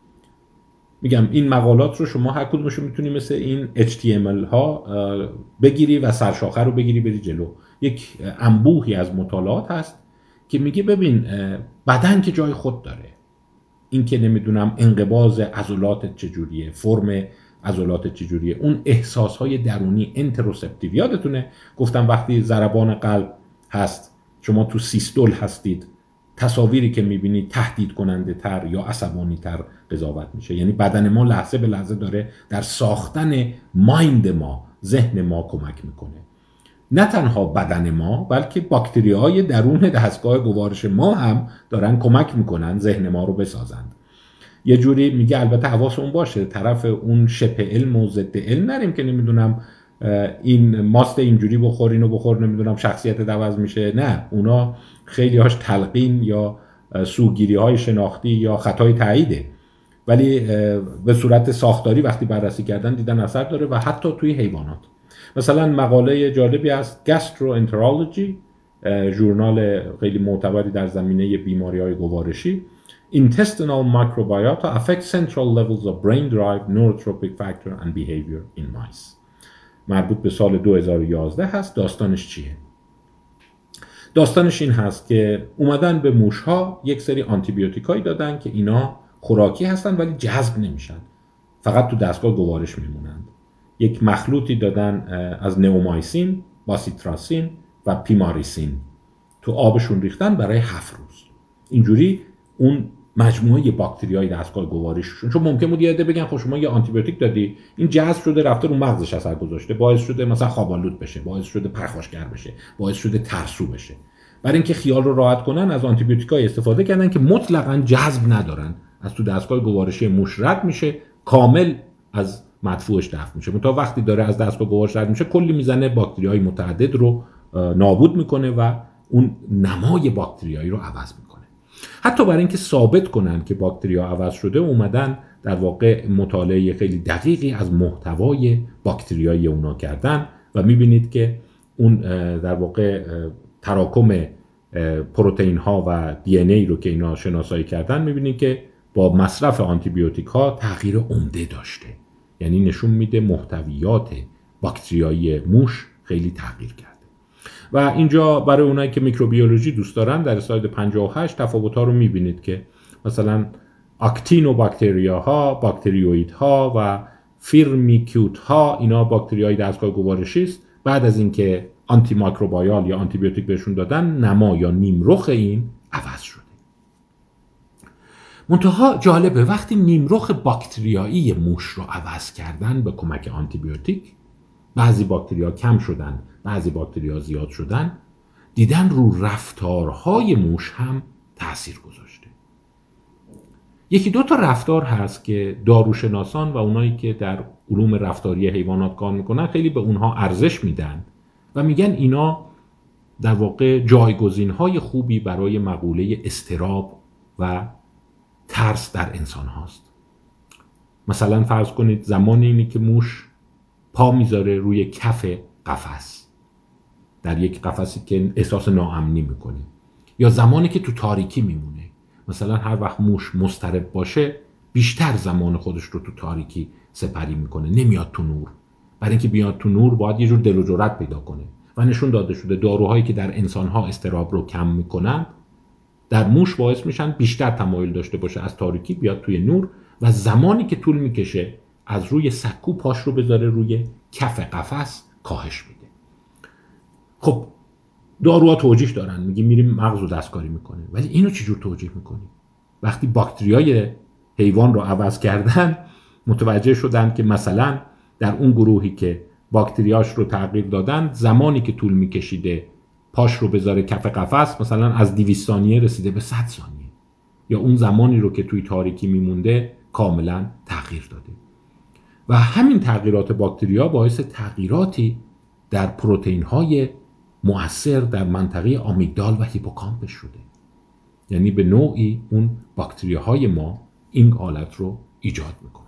میگم این مقالات رو شما هر کدومش رو میتونی مثل این اچ تی ام ال ها بگیری و سرشاخه رو بگیری بری جلو. یک انبوهی از مطالعات هست که میگه ببین بدن که جای خود داره، این که نمیدونم انقباض عضلات چجوریه، فرم عضلات چجوریه، اون احساسهای درونی انتروسپتیو، یادتونه گفتم وقتی ضربان قلب هست شما تو سیستول هستید، تصاویری که میبینید تهدید کننده تر یا عصبانی تر قضاوت میشه. یعنی بدن ما لحظه به لحظه داره در ساختن مایند ما، ذهن ما کمک میکنه. نه تنها بدن ما بلکه باکتریاهای درون دستگاه گوارش ما هم دارن کمک میکنن ذهن ما رو بسازند. یه جوری میگه البته حواسمون باشه طرف اون شبه علم و ضد علم نریم که نمیدونم این ماست اینجوری بخور اینو بخور نمیدونم شخصیت عوض میشه. نه، اونا خیلی هاش تلقین یا سوگیری های شناختی یا خطای تاییده، ولی به صورت ساختاری وقتی بررسی کردن دیدن اثر داره و حتی توی حیوانات. مثلا مقاله جالبی هست Gastroenterology، ژورنال خیلی معتبری در زمینه بیماری های گوارشی، Intestinal microbiota affect central levels of brain-derived neurotropic factor and behavior in mice. مربوط به سال دو هزار و یازده هست. داستانش چیه؟ داستانش این هست که اومدن به موشها یک سری آنتیبیوتیکایی دادن که اینا خوراکی هستن ولی جذب نمیشن، فقط تو دستگاه گوارش میمونند. یک مخلوطی دادن از نئومایسین، باسیتراسین و پیماریسین، تو آبشون ریختن برای هفت روز. اینجوری اون مجموعه باکتریای دستگاه گوارششون، چون ممکن بود یه عده بگن خب شما یه آنتیبیوتیک دادی این جذب شده رفته رو مغزش اثر گذاشته، باعث شده مثلا خواب‌آلود بشه، باعث شده پرخاشگر بشه، باعث شده ترسو بشه. برای اینکه خیال رو راحت کنن از آنتیبیوتیکای استفاده کردن که مطلقاً جذب ندارن، از تو دستگاه گوارشی موش رد میشه، کامل از مدفوعش دفع میشه. تا وقتی داره از دستگاه گوارش رد میشه کلی میزنه باکتریای متعدد رو نابود میکنه و اون نمای باکتریایی رو عوض میکنه. حتی برای اینکه ثابت کنن که باکتریا عوض شده اومدن در واقع مطالعه خیلی دقیقی از محتوای باکتریایی اونا کردن و میبینید که اون در واقع تراکم پروتئین ها و دی ان ای رو که اینا شناسایی کردن، میبینید که با مصرف آنتی بیوتیک ها تغییر عمده داشته. یعنی نشون میده محتویات باکتریایی موش خیلی تغییر کرده. و اینجا برای اونایی که میکروبیولوژی دوست دارن در اسلاید پنجاه و هشت تفاوت ها رو میبینید که مثلا اکتینوباکتریا ها، باکتریوید ها و فیرمیکیوت ها، اینا باکتریای دستگاه گوارشی است. بعد از اینکه آنتی مایکروبیال یا آنتی بیوتیک بهشون دادن، نما یا نیمرخ این عوض شده. منتها جالبه وقتی نیمرخ باکتریایی موش رو عوض کردن به کمک آنتی بیوتیک، بعضی باکتریا کم شدن، بعضی باکتریا زیاد شدن، دیدن رو رفتارهای موش هم تأثیر گذاشته. یکی دو تا رفتار هست که داروشناسان و اونایی که در علوم رفتاری حیوانات کار میکنن خیلی به اونها ارزش میدن و میگن اینا در واقع جایگزینهای خوبی برای مقوله اضطراب و ترس در انسان هاست. مثلا فرض کنید زمانی اینی که موش پا میذاره روی کف قفس، در یک قفسی که احساس ناامنی میکنه، یا زمانی که تو تاریکی میمونه. مثلا هر وقت موش مضطرب باشه بیشتر زمان خودش رو تو تاریکی سپری میکنه، نمیاد تو نور. برای اینکه بیاد تو نور باید یه جور دل و جرأت پیدا کنه و نشون داده شده داروهایی که در انسانها اضطراب رو کم میکنن در موش باعث میشن بیشتر تمایل داشته باشه از تاریکی بیاد توی نور و زمانی که طول میکشه از روی سکو پاش رو بذاره روی کف قفس کاهش میده. خب داروها توجیه دارن، میگیم میریم مغز رو دستکاری میکنه، ولی اینو چجور توجیه میکنیم؟ وقتی باکتریای حیوان رو عوض کردن متوجه شدن که مثلا در اون گروهی که باکتریاش رو تغییر دادن، زمانی که طول میکشیده پاش رو بذاره کف قفس مثلا از دویست ثانیه رسیده به صد ثانیه، یا اون زمانی رو که توی تاریکی میمونده کاملا تغییر داده. و همین تغییرات باکتریا باعث تغییراتی در پروتئین های مؤثر در منطقه آمیگدال و هیپوکامپس شده. یعنی به نوعی اون باکتریاهای ما این حالت رو ایجاد میکنن.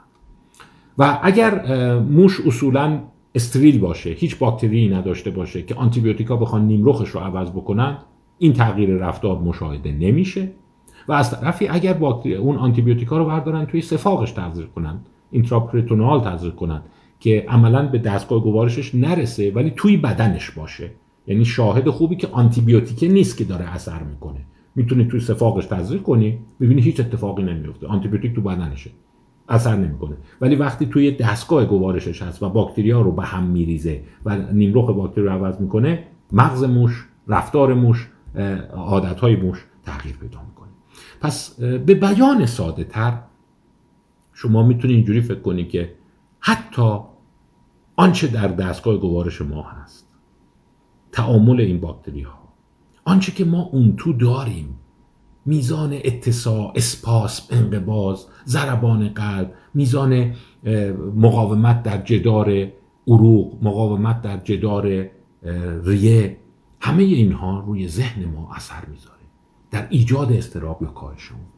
و اگر موش اصولاً استریل باشه، هیچ باکتری نداشته باشه که آنتی بیوتیکا بخوان نیمرخش رو عوض بکنن، این تغییر رفتار مشاهده نمیشه. و از طرفی اگر باکتری اون آنتی بیوتیکا رو بردارن توی سفاقش تزریق کنن، اینتراپریتونال تزریق کنن که عملاً به دستگاه گوارشش نرسه ولی توی بدنش باشه، یعنی شاهد خوبی که آنتی بیوتیک نیست که داره اثر میکنه، میتونی توی سفاقش تزریق کنی، ببینی هیچ اتفاقی نمیفته، آنتی بیوتیک تو بدنشه، اثر نمیکنه. ولی وقتی توی دستگاه گوارشش هست و باکتریا رو به هم میریزه و نیمرخ باکتری رو عوض میکنه، مغز موش، رفتار موش، عادتهای موش تغییر پیدا میکنه. پس به بیان ساده تر شما میتونی اینجوری فکر کنی که حتی آنچه در دستگاه گوارش ما هست، تعامل این باکتری ها، آنچه که ما اون تو داریم، میزان اتساع، اسپاسم، انقباض، ضربان قلب، میزان مقاومت در جدار عروق، مقاومت در جدار ریه، همه اینها روی ذهن ما اثر میذاره در ایجاد اضطراب یا کاهش اون.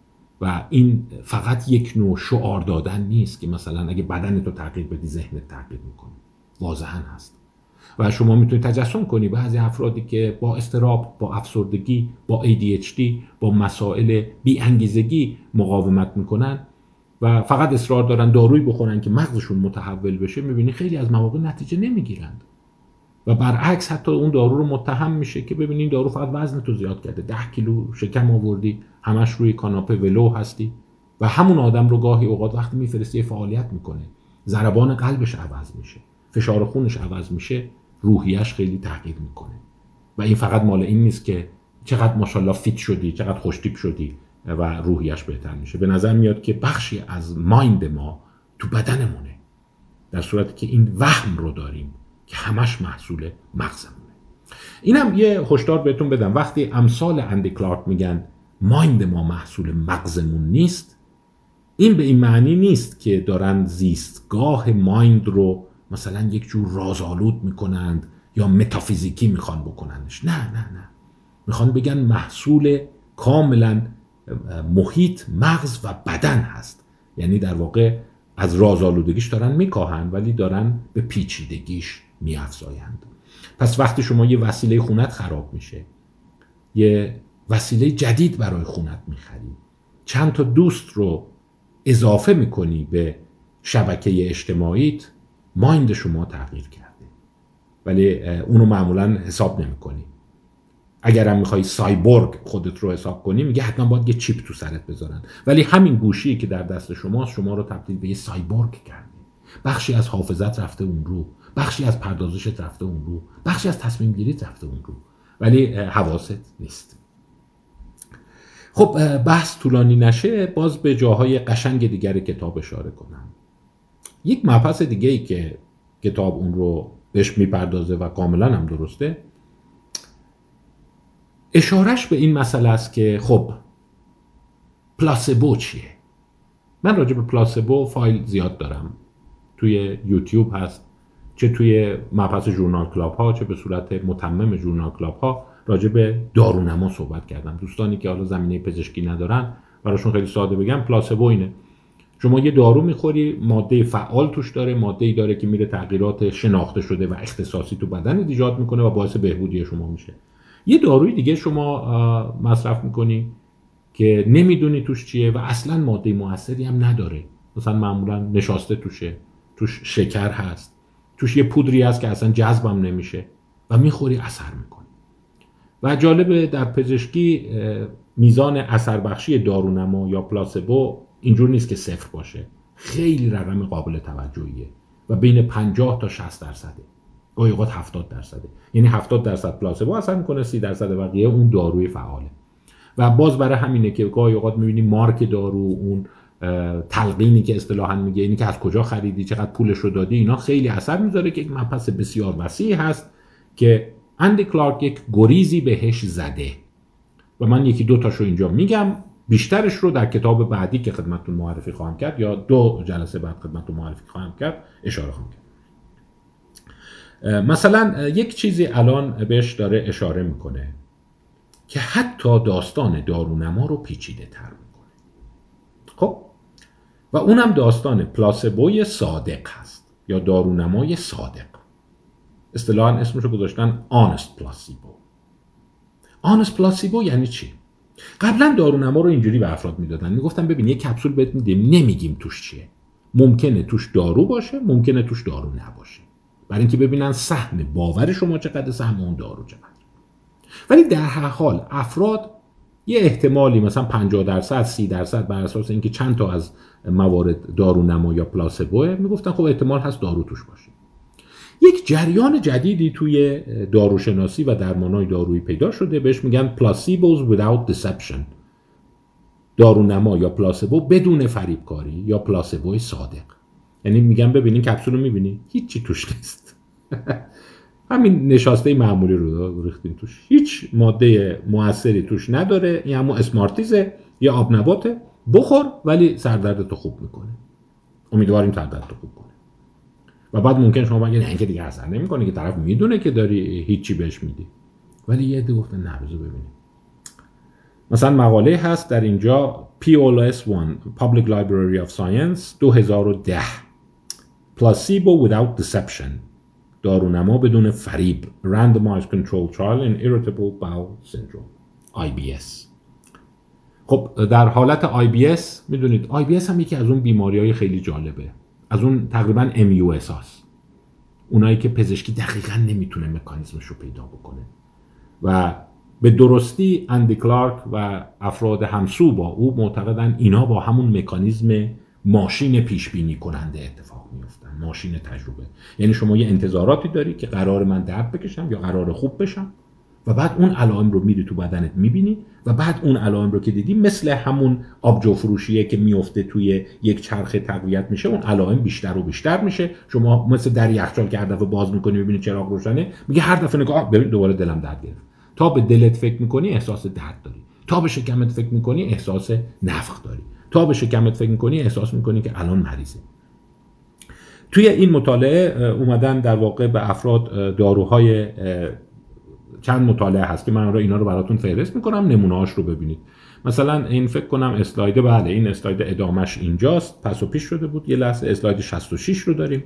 و این فقط یک نوع شعار دادن نیست که مثلا اگه بدن تو تغییر بدی ذهنت تغییر میکنه، واضحا هست. و شما میتونید تجسم کنی بعضی افرادی که با اضطراب، با افسردگی، با ای دی اچ دی، با مسائل بی انگیزگی مقاومت میکنن و فقط اصرار دارن دارویی بخورن که مغزشون متحول بشه، میبینی خیلی از مواقع نتیجه نمیگیرند. و برعکس حتی اون دارو رو متهم میشه که ببینین دارو فقط وزن تو زیاد کرده، ده کیلو شکم آوردی، همش روی کاناپه ولو هستی. و همون آدم رو گاهی اوقات وقتی میفرستی فعالیت میکنه، ضربان قلبش عوض میشه، فشار خونش عوض میشه، روحیش خیلی تغییر میکنه. و این فقط مال این نیست که چقدر ماشاءالله فیت شدی، چقدر خوشتیپ شدی و روحیش بهتر میشه. به نظر میاد که بخشی از مایند ما تو بدنمونه، در صورتی که این وهم رو داریم که همش محصول مغزمونه. اینم یه هشدار بهتون بدم، وقتی امثال اندی کلارک میگن مایند ما محصول مغزمون نیست، این به این معنی نیست که دارن زیستگاه مایند رو مثلا یک جور رازآلود میکنند یا متافیزیکی میخوان بکننش. نه نه نه، میخوان بگن محصول کاملا محیط، مغز و بدن هست. یعنی در واقع از رازآلودگیش دارن میکاهن ولی دارن به پیچیدگیش میافزایند. پس وقتی شما یه وسیله خونت خراب میشه، یه وسیله جدید برای خونت میخری، چند تا دوست رو اضافه میکنی به شبکه اجتماعیت، مایند شما تغییر کرده ولی اونو معمولا حساب نمیکنی. اگرم میخوای سایبورگ خودت رو حساب کنی میگه حتما باید یه چیپ تو سرت بذارن، ولی همین گوشی که در دست شماست شما رو تبدیل به یه سایبورگ کرده. بخشی از حافظت رفته اون رو، بخشی از پردازشت رفته اون رو، بخشی از تصمیم گیریت رفته اون رو، ولی حواست نیست. خب بحث طولانی نشه، باز به جاهای قشنگ دیگر کتاب اشاره کنم. یک مبحث دیگه ای که کتاب اون رو بهش میپردازه و کاملا هم درسته، اشارش به این مسئله است که خب پلاسبو چیه؟ من راجع به پلاسبو فایل زیاد دارم، توی یوتیوب هست، چه توی مبحث ژورنال کلاب ها، چه به صورت متمم ژورنال کلاب ها راجع به دارونما صحبت کردم. دوستانی که حالا زمینه پزشکی ندارن براشون خیلی ساده بگم، پلاسبو اینه: شما یه دارو میخوری، ماده فعال توش داره، ماده‌ای داره که میره تغییرات شناخته شده و اختصاصی تو بدن ایجاد میکنه و باعث بهبودی شما میشه. یه داروی دیگه شما مصرف میکنی که نمیدونی توش چیه و اصلا ماده مؤثری هم نداره، مثلا معمولا نشاسته توشه، توش شکر هست، توش یه پودری هست که اصلا جذبم نمیشه و میخوری اثر میکنه. و جالبه در پزشکی میزان اثر بخشی دارونما یا پلاسبو اینجور نیست که صفر باشه، خیلی رقم قابل توجهیه و بین پنجاه تا شصت درصده، گاهی اوقات هفتاد درصده. یعنی هفتاد درصد پلاسبو اثر میکنه، سی درصد بقیه اون داروی فعاله. و باز برای همینه که گاهی اوقات میبینی مارک دارو، اون تلقینی که اصطلاحاً میگه، اینی که از کجا خریدی، چقدر پولش رو دادی، اینا خیلی اثر میذاره که یک مبحث بسیار وسیعی هست که اندی کلارک یک گریزی بهش زده و من یکی دو تاشو اینجا میگم، بیشترش رو در کتاب بعدی که خدمتتون معرفی خواهم کرد یا دو جلسه بعد خدمتتون معرفی خواهم کرد اشاره خواهم کرد. مثلا یک چیزی الان بهش داره اشاره میکنه که حتی داستان دارونما رو پیچیده تر میکنه. خب و اونم داستان پلاسبوی صادق هست یا دارونمای صادق. اصطلاحاً اسمش رو گذاشتن آنست پلاسیبو. آنست پلاسیبو یعنی چی؟ قبلا دارونما رو اینجوری به افراد میدادن، میگفتن ببین یک کپسول بهت میدیم، نمیگیم توش چیه، ممکنه توش دارو باشه، ممکنه توش دارو نباشه، برای اینکه ببینن سهم باور شما چقدر، سهم اون دارو چقدر. ولی در هر حال افراد یه احتمالی مثلا پنجاه درصد سی درصد بر اساس اینکه چند تا از موارد دارونما یا پلاسبوه، میگفتن خب احتمال هست دارو توش باشه. یک جریان جدیدی توی داروشناسی و درمانهای دارویی پیدا شده، بهش میگن placebos without deception، دارونما یا پلاسبو بدون فریبکاری یا پلاسبوی صادق. یعنی میگن ببینین کپسول رو میبینی هیچی توش نیست همین نشاسته معمولی رو ریختیم توش، هیچ ماده مؤثری توش نداره، این همون اسمارتیزه یا آب نباته، بخور ولی سردردتو خوب میکنه، امیدواریم سردردتو خوب کنه. و بعد ممکن شما بگید اینکه دیگه اثر نمیکنه که طرف میدونه که داری هیچی بهش میدی، ولی یه عده گفتن نه بذار ببینیم. مثلا مقاله هست در اینجا پی ال اس یک Public Library of Science دو هزار و ده Placebo without Deception، دارونما بدون فریب، Randomized Control Trial in Irritable Bowel Syndrome آی بی اس. خب در حالت آی بی اس میدونید آی بی اس هم یکی از اون بیماری‌های خیلی جالبه، از اون تقریبا ام یو اس هاست، اونایی که پزشکی دقیقاً نمیتونه مکانیزمش رو پیدا بکنه و به درستی اندی کلارک و افراد همسو با او معتقدن اینا با همون مکانیزم ماشین پیش بینی کننده اتفاق میفتن، ماشین تجربه. یعنی شما یه انتظاراتی داری که قرار من درد بکشم یا قرار خوب بشم و بعد اون علائم رو میری تو بدنت میبینی و بعد اون علائم رو که دیدی مثل همون آبجو فروشیه که میفته توی یک چرخه تقویت میشه، اون علائم بیشتر و بیشتر میشه. شما مثل در یخچال که هر دفعه باز میکنی ببینی چراغ روشنه، میگه هر دفعه نگاه ببین دوباره دلم درد گرفت. تا به دلت فکر میکنی احساس درد داری، تا به شکمت فکر میکنی احساس نفخ داری، تا به شکمت فکر میکنی احساس میکنی که الان مریضه. توی این مطالعه اومدن در واقع به افراد داروهای چند مطالعه هست که من رو اینا رو براتون فهرست میکنم، نمونه‌هاش رو ببینید. مثلا این فکر کنم اسلاید، بله این اسلاید ادامش اینجاست، پس و پیش شده بود یه لحظه. اسلاید شصت و شش رو داریم.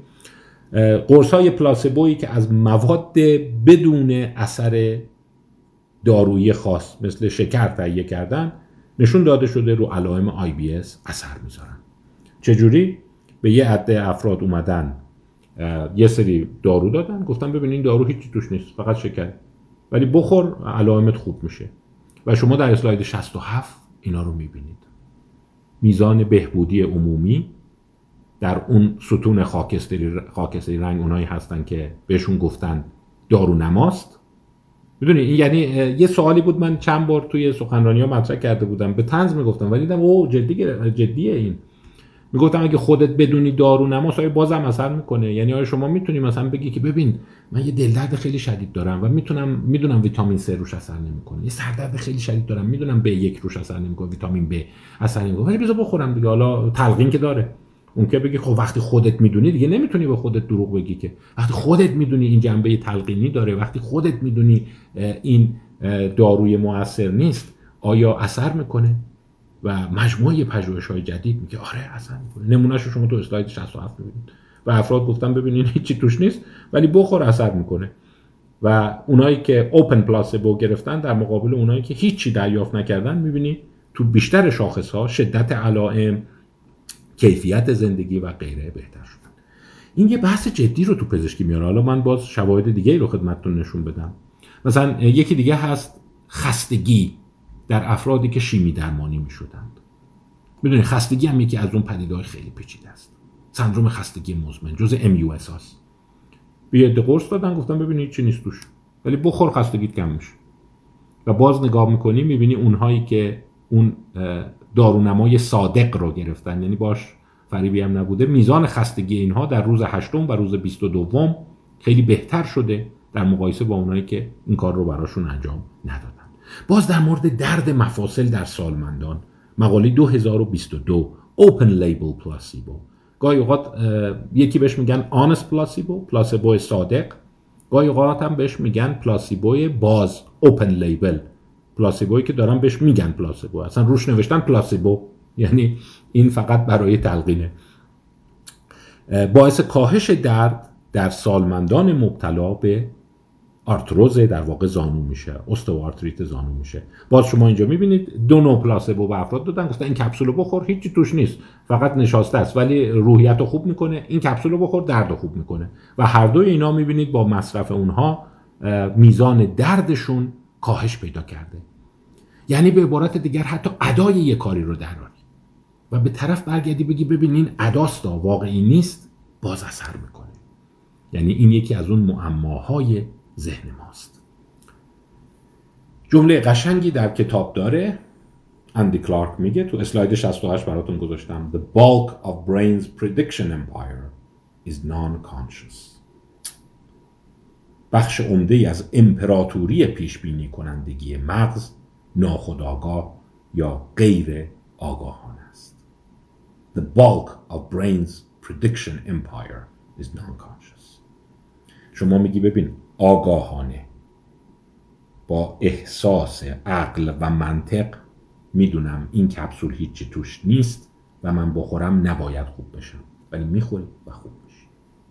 قرص های پلاسبویی که از مواد بدون اثر دارویی خاص مثل شکر تهیه کردن نشون داده شده رو علائم آی بی اس اثر میذارن. چجوری؟ به یه عده افراد اومدن یه سری دارو دادن، گفتن ببین این دارو هیچی توش نیست، فقط شکر، ولی بخور علائمت خوب میشه. و شما در اسلاید شصت و هفت اینا رو میبینید. میزان بهبودی عمومی در اون ستون خاکستری خاکستری رنگ اونایی هستن که بهشون گفتن دارو نماست. میدونی این یعنی یه سوالی بود من چند بار توی سخنرانی‌ها مطرح کرده بودم، به طنز میگفتم ولی دیدم او جدی جدیه این. میگفتم اگه خودت بدونی دارو نماست آیا بازم اثر میکنه؟ یعنی آیا شما میتونی مثلا بگی که ببین من یه دلدرد خیلی شدید دارم و میتونم میدونم ویتامین C روش اثر نمیکنه، یه سردرد خیلی شدید دارم میدونم بی یک روش اثر نمیکنه، ویتامین B اثر نمیکنه، ولی بذار بخورم دیگه. حالا تلقین که داره. اون که بگی خب وقتی خودت میدونی دیگه نمیتونی به خودت دروغ بگی که وقتی خودت میدونی این جنبه تلقینی داره، وقتی خودت میدونی این داروی مؤثر نیست، آیا اثر میکنه؟ و مجموعه پژوهش‌های جدید میگه آره اثر میکنه. نمونهشو شما تو اسلاید شصت و هفت میبینید. و افراد گفتن ببینین هیچی توش نیست ولی بخور اثر میکنه. و اونایی که اوپن پلاسبو گرفتن در مقابل اونایی که هیچی دریافت نکردن میبینی تو بیشتر شاخص‌ها شدت علائم، کیفیت زندگی و غیره بهتر شدن. این یه بحث جدی رو تو پزشکی میاره. حالا من باز شواهد دیگه رو خدمتتون نشون بدم. مثلا یکی دیگه هست خستگی در افرادی که شیمی درمانی میشدند. میدونید خستگی هم یکی از اون پدیده‌های خیلی پیچیده است. سندروم خستگی مزمن جزء ام یو اس است. یه عده قرص دادن گفتن ببینید چی نیست توش، ولی بخور خستگیت کم میشه. و باز نگاه میکنی میبینی اونهایی که اون دارونمای صادق رو گرفتن، یعنی باش فریبی هم نبوده، میزان خستگی اینها در روز هشتم و روز بیست و دو خیلی بهتر شده در مقایسه با اونایی که این کار رو براشون انجام ندادن. باز در مورد درد مفاصل در سالمندان مقاله دو هزار و بیست و دو Open Label Placebo، گاهی اوقات یکی بهش میگن Honest Placebo، پلاسبو صادق، گاهی اوقات هم بهش میگن پلاسبو باز Open Label، پلاسبویی که دارن بهش میگن پلاسبو، اصلا روش نوشتن پلاسبو، یعنی این فقط برای تلقینه. باعث کاهش درد در سالمندان مبتلا به آرتروز در واقع زانو میشه، استئوآرتریت زانو میشه. باز شما اینجا میبینید دو نوع پلاسبو به افراد دادن، گفتن این کپسول رو بخور هیچی توش نیست، فقط نشاسته است ولی روحیت رو خوب میکنه، این کپسول رو بخور درد رو خوب میکنه. و هر دوی اینا میبینید با مصرف اونها میزان دردشون کاهش پیدا کرده. یعنی به عبارت دیگر حتی ادای یک کاری رو دراری و به طرف برگردی بگی ببین این اداست واقعی نیست، باز اثر میکنه. یعنی این یکی از اون معماهای ذهن ماست. جمله قشنگی در کتاب داره، اندی کلارک میگه، تو اسلاید شصت و هشت براتون گذاشتم، The bulk of brain's prediction empire is non-conscious. بخش عمده‌ای از امپراتوری پیش بینی کنندگی مغز ناخودآگاه یا غیر آگاهانه است. The bulk of brain's prediction empire is non-conscious. شما میگی ببین آگاهانه با احساس عقل و منطق میدونم این کپسول هیچی توش نیست و من بخورم نباید خوب بشم، ولی میخوری و خوب میشی.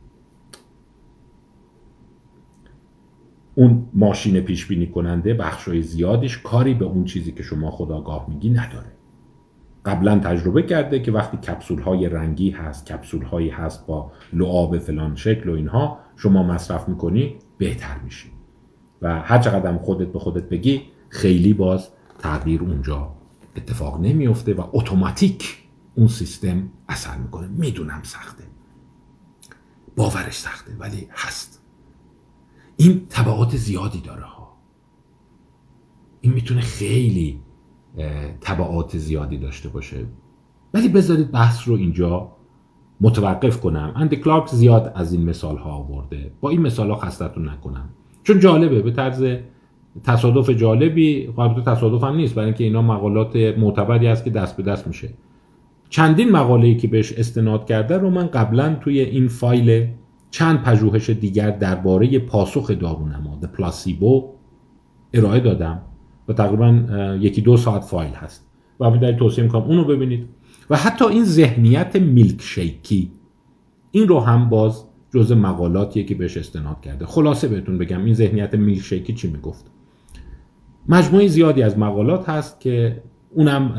اون ماشین پیش بینی کننده بخشای زیادیش کاری به اون چیزی که شما خودآگاه میگی نداره. قبلا تجربه کرده که وقتی کپسول های رنگی هست، کپسول هایی هست با لعاب فلان شکل و اینها شما مصرف میکنی بهتر میشی و هر چقدر خودت به خودت بگی خیلی باز تغییر اونجا اتفاق نمیفته و اتوماتیک اون سیستم اثر میکنه. میدونم سخته، باورش سخته، ولی هست. این تبعات زیادی داره ها. این میتونه خیلی تبعات زیادی داشته باشه، ولی بذارید بحث رو اینجا متوقف کنم. اندی کلارک زیاد از این مثال ها آورده، با این مثال ها خستتون نکنم چون جالبه، به طرز تصادف جالبی. قابل تصادف هم نیست برای اینکه اینا مقالات معتبری هست که دست به دست میشه. چندین مقاله‌ای که بهش استناد کرده رو من قبلا توی این فایل چند پژوهش دیگر درباره پاسخ دارونما The Placebo ارائه دادم و تقریبا یکی دو ساعت فایل هست. و در توصیه میکنم اونو ببینید. و حتی این ذهنیت میلک شیکی، این رو هم باز جزء مقالاتیه که بهش استناد کرده. خلاصه بهتون بگم این ذهنیت میلک شیکی چی میگفت. مجموعه زیادی از مقالات هست که اونم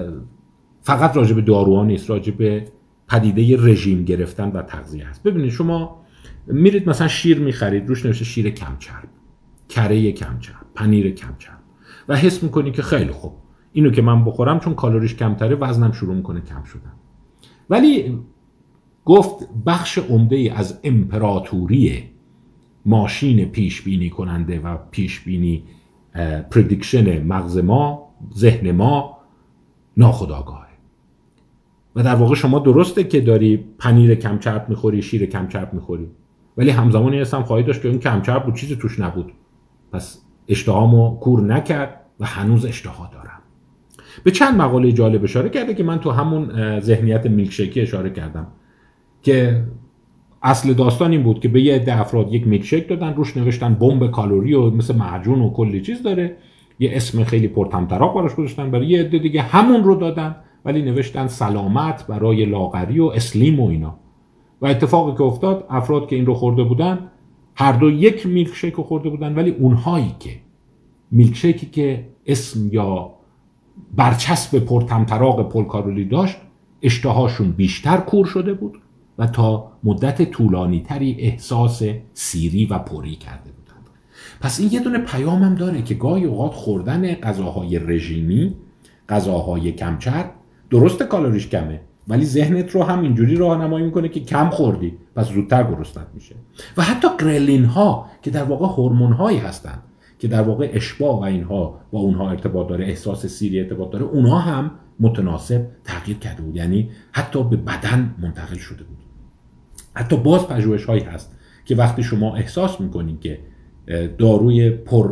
فقط راجع به داروها نیست، راجع به پدیده رژیم گرفتن و تغذیه هست. ببینید شما میرید مثلا شیر میخرید، روش نوشته شیر کم چرب، کره کم چرب، پنیر کم چرب و حس میکنی که خیلی خوب اینو که من بخورم چون کالریش کمتره وزنم شروع میکنه کم شدن. ولی گفت بخش عمده ای از امپراتوری ماشین پیش بینی کننده و پیش بینی پردیکشن مغز ما، ذهن ما ناخودآگاهه. و در واقع شما درسته که داری پنیر کم چرب میخوری، شیر کم چرب میخوری، ولی همزمان این هم خواهی داشت که اون کم چرب بود، چیزی توش نبود، پس اشتهامو کور نکرد و هنوز اشتها دارم. به چند مقاله جالب اشاره کرده که من تو همون ذهنیت میلکشیکی اشاره کردم که اصل داستان این بود که به یه عده افراد یک میلکشیک دادن، روش نوشتن بمب کالری و مثل معجون و کلی چیز داره، یه اسم خیلی پرطمطراق براش گذاشتن. برای یه عده دیگه همون رو دادن ولی نوشتن سلامت برای لاغری و اسلیم و اینا. و اتفاقی که افتاد افراد که این رو خورده بودن هر دو یک میلکشیک رو خورده بودن، ولی اونهایی که میلکشیکی که اسم یا برچسب پرطمطراق پرکالری داشت اشتهاشون بیشتر کور شده بود و تا مدت طولانی تری احساس سیری و پری کرده بودند. پس این یه دونه پیام هم داره که گاهی اوقات خوردن غذاهای رژیمی، غذاهای کم چرب، درست کالریش کمه ولی ذهنت رو هم اینجوری راهنمایی میکنه که کم خوردی پس زودتر گرسنت میشه. و حتی گرلین ها که در واقع هورمون هایی هستن که در واقع اشباع و اینها با اونها ارتباط داره، احساس سیری ارتباط داره، اونها هم متناسب تغییر کرده بود، یعنی حتی به بدن منتقل شده بود. حتی باز پژوهش هایی هست که وقتی شما احساس میکنید که داروی پر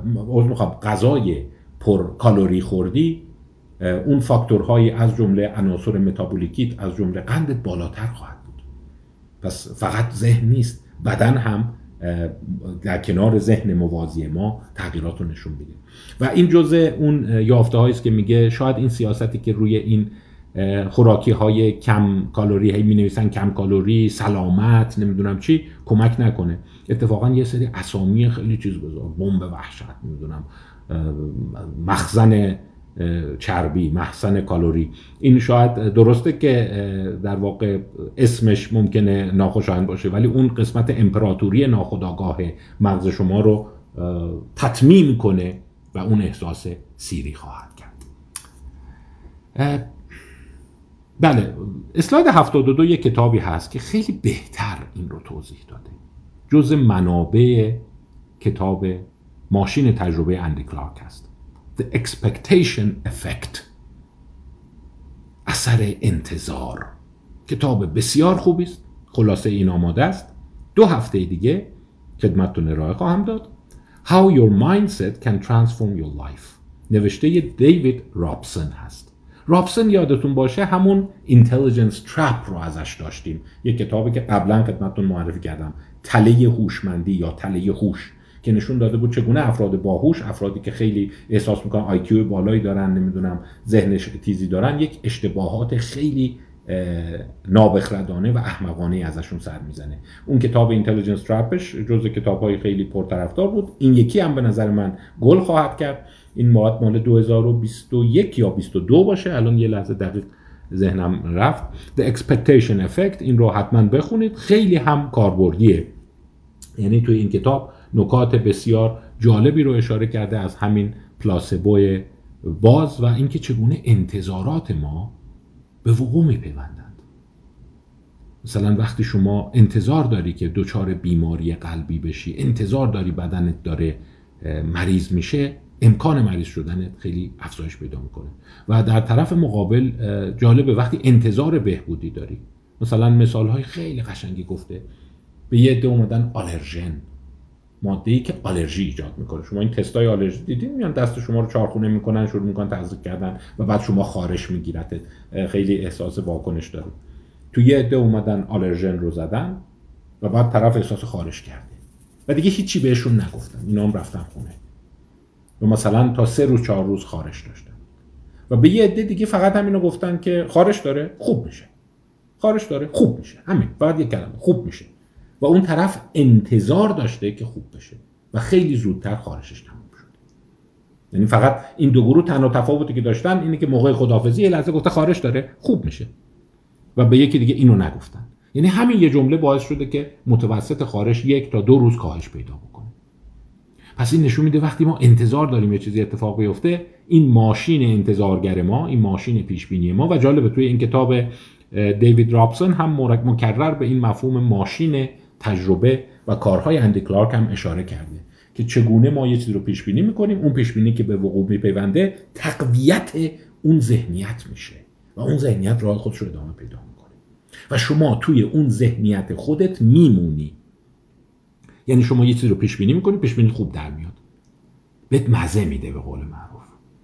غذای پر کالری خوردی، اون فاکتورهایی از جمله عناصر متابولیکیت از جمله قندت بالاتر خواهد بود. پس فقط ذهن نیست، بدن هم در کنار ذهن موازی ما تغییرات رو نشون میده. و این جزء اون یافته هایی است که میگه شاید این سیاستی که روی این خوراکی های کم کالری هی می نویسن کم کالری، سلامت، نمیدونم چی، کمک نکنه. اتفاقا یه سری اسامی خیلی چیز بذار، بمب وحشت، نمیدونم مخزن چربی، مخزن کالری، این شاید درسته که در واقع اسمش ممکنه ناخوشایند باشه ولی اون قسمت امپراتوری ناخودآگاه مغز شما رو تطمیم کنه و اون احساس سیری خواهد کرد. بله، اسلاید هفتاد و دو یک کتابی هست که خیلی بهتر این رو توضیح داده. جزء منابع کتاب ماشین تجربه اندی کلارک هست. The Expectation Effect، اثر انتظار. کتاب بسیار خوبی است، خلاصه این آماده است. دو هفته دیگه خدمتتون ارائه خواهم داد. How your mindset can transform your life، نوشته دیوید رابسون هست. رابسون یادتون باشه همون Intelligence Trap رو ازش داشتیم، یک کتابی که قبلا خدمتتون معرفی کردم، تله هوشمندی یا تله هوش، که نشون داده بود چگونه افراد باهوش، افرادی که خیلی احساس میکنن آی کیو بالایی دارن، نمیدونم ذهنش تیزی دارن، یک اشتباهات خیلی نابخردانه و احمقانه ازشون سر میزنه. اون کتاب اینتلیجنس ترپش جزو کتاب‌های خیلی پرطرفدار بود. این یکی هم به نظر من گل خواهد کرد. این ماه مال دو هزار و بیست و یک یا بیست و دو باشه، الان یه لحظه دقیق ذهنم رفت. The Expectation Effect، این رو حتما بخونید، خیلی هم کاربردیه. یعنی توی این کتاب نکات بسیار جالبی رو اشاره کرده از همین پلاسبو باز و اینکه چگونه انتظارات ما به وقوع میپیوندند. مثلا وقتی شما انتظار داری که دچار بیماری قلبی بشی، انتظار داری بدنت داره مریض میشه، امکان مریض شدنت خیلی افزایش پیدا میکنه. و در طرف مقابل جالبه وقتی انتظار بهبودی داری، مثلا مثالهای خیلی قشنگی گفته، به یه عده اومدن آلرژن، ماده‌ای که آلرژی ایجاد میکنه. شما این تستای آلرژی دیدین، میان دست شما رو چارخونه میکنن، شروع میکنن تزریق کردن و بعد شما خارش میگیرد، خیلی احساس واکنش داره. تو یه عده اومدن آلرژن رو زدن و بعد طرف احساس خارش کرده و دیگه هیچی بهشون نگفتن، اینا هم رفتن خونه و مثلا تا سه روز چهار روز خارش داشتن. و به یه عده دیگه فقط همینو گفتن که خارش داره خوب میشه، خارش داره خوب میشه، همین، فقط یک کلمه خوب میشه، و اون طرف انتظار داشته که خوب بشه و خیلی زودتر خارشش تموم شد. یعنی فقط این دو گروه تنها تفاوتی که داشتن اینه که موقع خداحافظی یه لحظه گفته خارش داره خوب میشه و به یکی دیگه اینو نگفتن. یعنی همین یه جمله باعث شده که متوسط خارش یک تا دو روز کاهش پیدا بکنه. پس این نشون میده وقتی ما انتظار داریم یه چیزی اتفاق بیفته، این ماشین انتظارگر ما، این ماشین پیش بینی ما، و جالبه توی این کتاب دیوید رابسون هم مکرر به این مفهوم ماشین تجربه و کارهای اندی کلارک هم اشاره کرده که چگونه ما یه چیزی رو پیش بینی میکنیم، اون پیش بینی که به وقوع میپیونده تقویت اون ذهنیت میشه و اون ذهنیت راه خودش رو ادامه پیدا میکنه و شما توی اون ذهنیت خودت میمونی. یعنی شما یه چیزی رو پیش بینی میکنی، پیش بینی خوب در میاد، بهت مزه میده به قول معروف،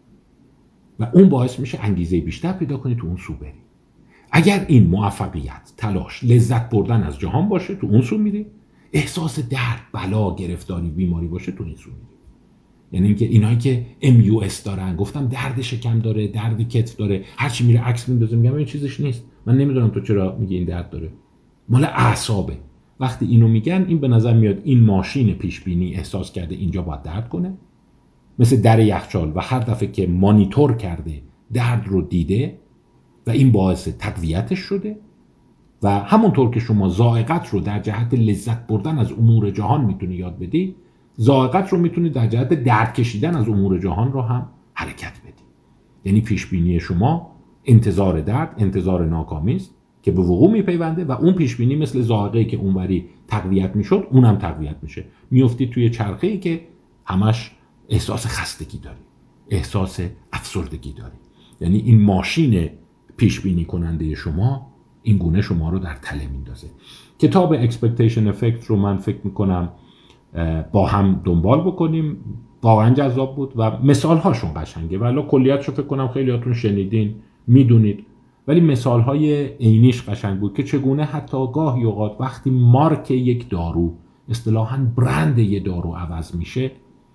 و اون باعث میشه انگیزه بیشتر پیدا کنی تو اون سو بری. اگر این موفقیت، تلاش، لذت بردن از جهان باشه تو اون سو میری، احساس درد، بلا، گرفتاری، بیماری باشه تو این سو میری. یعنی اینکه اینایی که ام یو اس دارن، گفتم درد شکم داره، درد کتف داره، هر چی میره عکس میندازه، میگم این چیزش نیست، من نمیدونم تو چرا میگی این درد داره، مال اعصابه. وقتی اینو میگن این به نظر میاد این ماشین پیش بینی احساس کرده اینجا باید درد کنه، مثل در یخچال، و هر دفعه که مانیتور کرده درد رو دیده و این باعث تقویتش شده. و همونطور که شما ذائقت رو در جهت لذت بردن از امور جهان میتونی یاد بدی، ذائقت رو میتونی در جهت درد کشیدن از امور جهان رو هم حرکت بدی. یعنی پیش بینی شما انتظار درد، انتظار ناکامی است که به وقوع میپیونده و اون پیش بینی مثل ذائقه‌ای که اونوری تقویت میشد اونم تقویت میشه. میافتی توی چرخه‌ای که همش احساس خستگی داری، احساس افسردگی داری. یعنی این ماشین پیش بینی کننده شما این گونه شما رو در تله میندازه. کتاب Expectation Effect رو من فکر میکنم با هم دنبال بکنیم، واقعا جذاب بود و مثال هاشون قشنگه، ولی کلیتش رو فکر کنم خیلیاتون شنیدین، میدونید، ولی مثال های عینیش قشنگ بود که چگونه حتی گاهی اوقات وقتی مارک یک دارو، اصطلاحاً برند یک دارو عوض میشه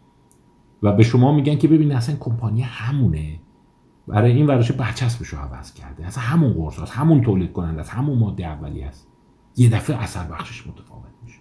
و به شما میگن که ببین اصلا کمپانی همونه، برای این ورش برچسبش رو عوض کرده، اصلا همون قرص هست، همون تولید کننده است، همون ماده اولی است، یه دفعه اثر بخشش متفاوت میشه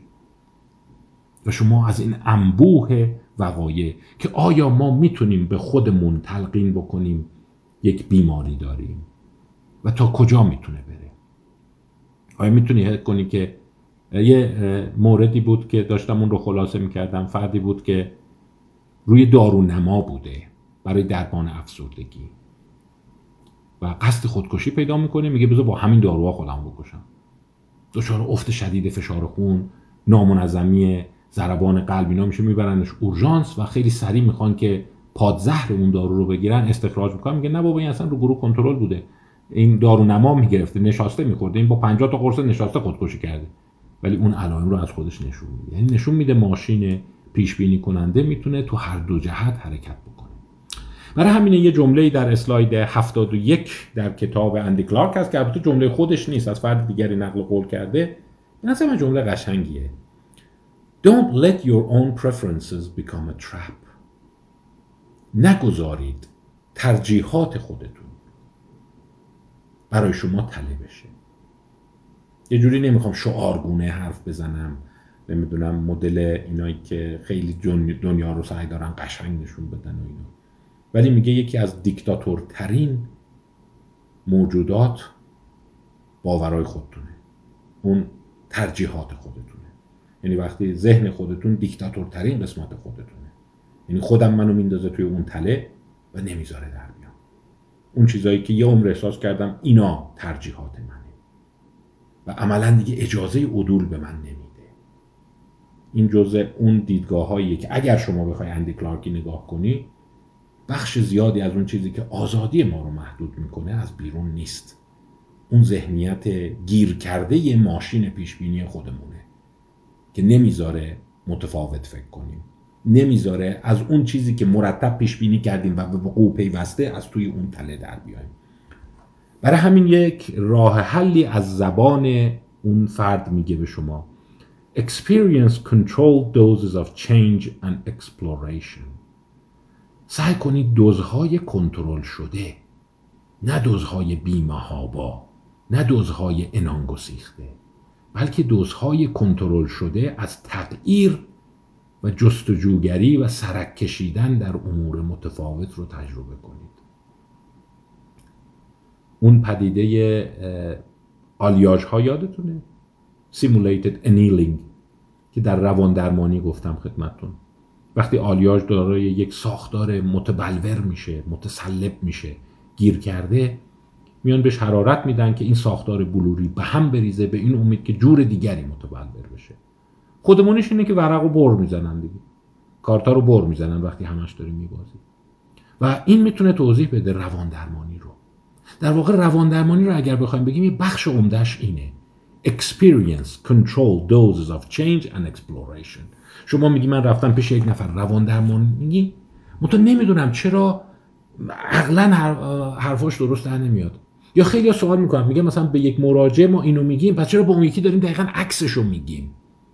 و شما از این انبوه وقایع که آیا ما میتونیم به خودمون تلقین بکنیم یک بیماری داریم و تا کجا میتونه بره. آیا میتونی حس کنی که یه موردی بود که داشتم اون رو خلاصه میکردم، فردی بود که روی دارونما بوده برای درمان افسردگی و قصد خودکشی پیدا میکنه، میگه بذار با همین داروها خودم بکشم. دچار افت شدید فشار خون، نامنظمی ضربان قلب اینا میشه، میبرنش اورژانس و خیلی سریع میخوان که پادزهر اون دارو رو بگیرن، استخراج میکنن، میگه نه بابا این اصلا رو گروه کنترل بوده، این دارونما میگرفته، نشاسته میخورده، این با پنجاه تا قرص نشاسته خودکشی کرده، ولی اون علائم رو از خودش نشون میده. یعنی نشون میده ماشین پیش بینی کننده میتونه تو هر دو جهت حرکت بکنه. برای همین یه جمله‌ای در اسلاید هفتاد و یک در کتاب اندی کلارک هست که البته جمله خودش نیست، از فرد دیگری نقل قول کرده. این اصلا جمله قشنگیه. Don't let your own preferences become a trap. نگذارید ترجیحات خودتون برای شما تله بشه. یه جوری نمیخوام شعارگونه حرف بزنم، نمیدونم مدل اینایی که خیلی دنیا رو سعی دارن قشنگ نشون بدن و اینا، ولی میگه یکی از دیکتاتورترین موجودات باورهای خودتونه، اون ترجیحات خودتونه. یعنی وقتی ذهن خودتون دیکتاتورترین قسمت خودتونه، یعنی خودم منو میندازه توی اون تله و نمیذاره در بیام. اون چیزایی که یه عمر احساس کردم اینا ترجیحات منه و عملا دیگه اجازه عدول به من نمیده. این جزء اون دیدگاه‌هاییه که اگر شما بخوای اندی کلارکی نگاه کنی، بخش زیادی از اون چیزی که آزادی ما رو محدود میکنه از بیرون نیست، اون ذهنیت گیر کرده یه ماشین پیشبینی خودمونه که نمیذاره متفاوت فکر کنیم، نمیذاره از اون چیزی که مرتب پیشبینی کردیم و به وقوع پیوسته از توی اون تله در بیایم. برای همین یک راه حلی از زبان اون فرد میگه به شما experience controlled doses of change and exploration. سعی کنید دوزهای کنترل شده نه دوزهای بی‌محابا، نه دوزهای عنان گسیخته، بلکه دوزهای کنترل شده از تغییر و جستجوگری و سرک کشیدن در امور متفاوت رو تجربه کنید. اون پدیده آلیاژ ها یادتونه؟ Simulated Annealing که در روان درمانی گفتم خدمتتون. وقتی آلیاژ دارای یک ساختار متبلور میشه، متسلب میشه، گیر کرده، میان بهش حرارت میدن که این ساختار بلوری به هم بریزه، به این امید که جور دیگری متبلور بشه. خودمونش اینه که ورقو بر میزنن دیگه، کارتا رو بر میزنن وقتی همش داریم میبازیم. و این میتونه توضیح بده روان درمانی رو. در واقع روان درمانی رو اگر بخوایم بگیم یه بخش عمدهش اینه: experience control doses of change and exploration. شما میگی من رفتم پیش یک نفر روان درمانی، میگی منتها نمیدونم چرا عقلا حرفاش درست در نمیاد. یا خیلی سوال میکنم، میگه مثلا به یک مراجع ما اینو میگیم، پس چرا به اون یکی داریم دقیقاً عکسشو میگیم؟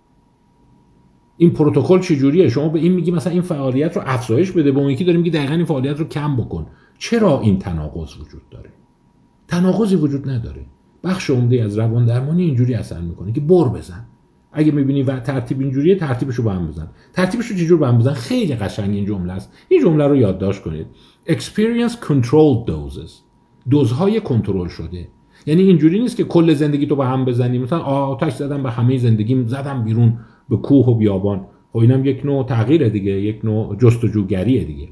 این پروتکل چجوریه؟ شما به این میگی مثلا این فعالیت رو افزایش بده، به اون یکی داریم میگی دقیقاً این فعالیت رو کم بکن. چرا این تناقض وجود داره؟ تناقضی وجود نداره. بخش عمده از روان درمانی اینجوری اثر میکنه که بر بزن. اگه میبینی و ترتیب اینجوریه، ترتیبشو با هم بزن. ترتیبشو چجور با هم بزن؟ خیلی قشنگ این جمله است. این جمله رو یادداشت کنید. Experience controlled doses. دوزهای کنترل شده. یعنی اینجوری نیست که کل زندگی تو با هم بزنی. مثلا آتش زدم به همه زندگیم، زدم بیرون به کوه و بیابان. خب اینم یک نوع تغییره دیگه، یک نوع جستجوگریه دیگه.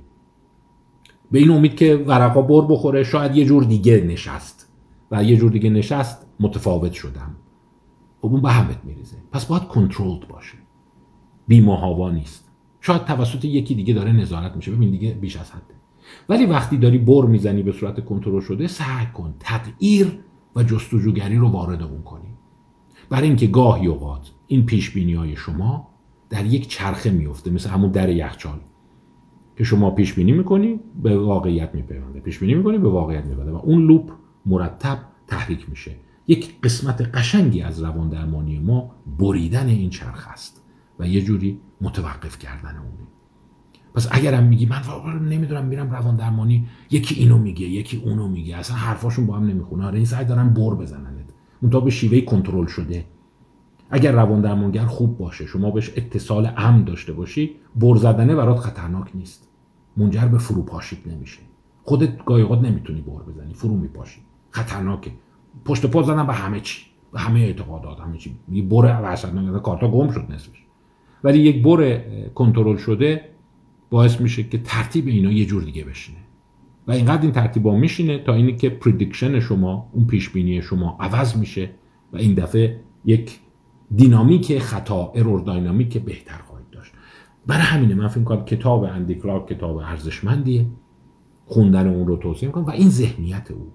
به این امید که ورقا بر بخوره، شاید یه جور دیگه نشست و یه جور دیگه نشست متفاوت شدم. خب اون به همت میریزه. پس باید کنترلد باشه، بی محابا نیست. شاید توسط یکی دیگه داره نظارت میشه، ببین دیگه بیش از حده. ولی وقتی داری بر میزنی به صورت کنترل شده، سعی کن تغییر و جستجوگری رو وارد اون کنی. برای اینکه گاهی اوقات این پیش بینی های شما در یک چرخه میفته، مثل همون در یخچال که شما پیش بینی میکنی به واقعیت میپیونده، پیش بینی میکنی به واقعیت میپیونده و اون لوپ مرتب تحریک میشه. یک قسمت قشنگی از روان درمانی ما بریدن این چرخ است و یه جوری متوقف کردن اونه. پس اگرم میگی من واقعا نمیدونم، میرم روان درمانی یکی اینو میگه یکی اونو میگه، اصلا حرفاشون با هم نمیخونه، آره این سعی دارن بر بزننت، منتها به شیوه کنترل شده. اگر روان درمانگر خوب باشه، شما بهش اتصال امن داشته باشی، بر زدنه برات خطرناک نیست، منجر به فروپاشیت نمیشه. خودت گاهی اوقات نمیتونی بر بزنی، فرو میپاشی، خطرناکه. پشت پا زدن به همه چی، به همه اعتقادات، همه چی. یه بر وحشتناک، کارتا گم شد نصفش. ولی یک بر کنترل شده باعث میشه که ترتیب اینا یه جور دیگه بشینه و اینقدر این ترتیبا میشینه تا اینی که پردیکشن شما، اون پیش بینی شما عوض میشه و این دفعه یک دینامیک خطا، ارور دینامیک بهتر خواهید داشت. برای همینه من فکر می‌کنم کتاب اندی کلارک کتاب ارزشمندیه، خوندن اون رو توصیه می‌کنم و این ذهنیت او.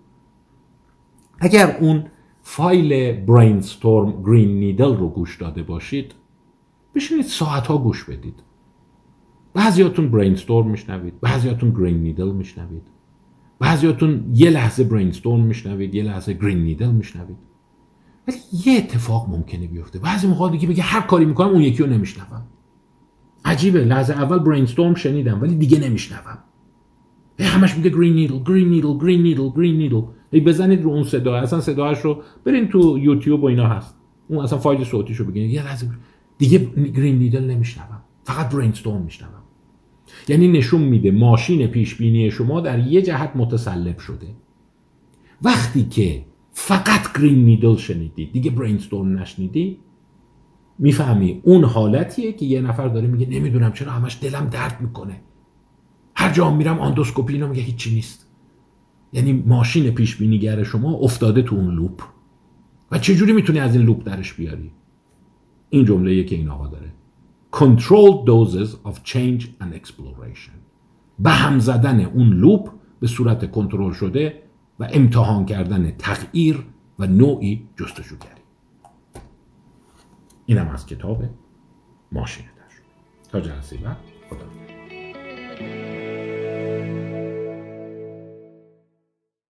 اگر اون فایل برینستورم گرین نیدل رو گوش داده باشید، بشینید ساعت‌ها گوش بدید. بعضیاتون برینستورم میشنوید، بعضیاتون گرین نیدل میشنوید، بعضیاتون یه لحظه برینستورم میشنوید، یه لحظه گرین نیدل میشنوید. ولی یه اتفاق ممکنه بیفته، بعضی موقع دیگه بگه هر کاری میکنم اون یکی رو نمیشنوم. عجیبه، لحظه اول برینستورم شنیدم ولی دیگه نمیشنوم. هی همش میگه گرین نیدل، گرین نیدل، گرین نیدل، گرین نیدل. هی بزنید رو اون صدا، اصلا صداش رو برین تو یوتیوب و اینا هست، اون اصلا فایل صوتیشو بگیرید، یه لحظه دیگه گرین نیدل نمیشنوم، فقط برینستورم میشنوم. یعنی نشون میده ماشین پیش بینی شما در یه جهت متسلب شده. وقتی که فقط گرین نیدل شنیدی، دیگه برینستورم نشنیدی، میفهمی اون حالتیه که یه نفر داره میگه نمیدونم چرا همش دلم درد میکنه، هر جا میرم آندوسکوپی، اینا میگه هیچی نیست. یعنی ماشین پیش بینیگر شما افتاده تو اون لوپ و چجوری میتونی از این لوپ درش بیاری؟ این جمله‌ایه که این آقا داره: controlled doses of change and exploration. به هم زدن اون لوپ به صورت کنترل شده و امتحان کردن تغییر و نوعی جستجوگری. اینم از کتاب ماشین تجربه. تا جلسه بعد، خدا.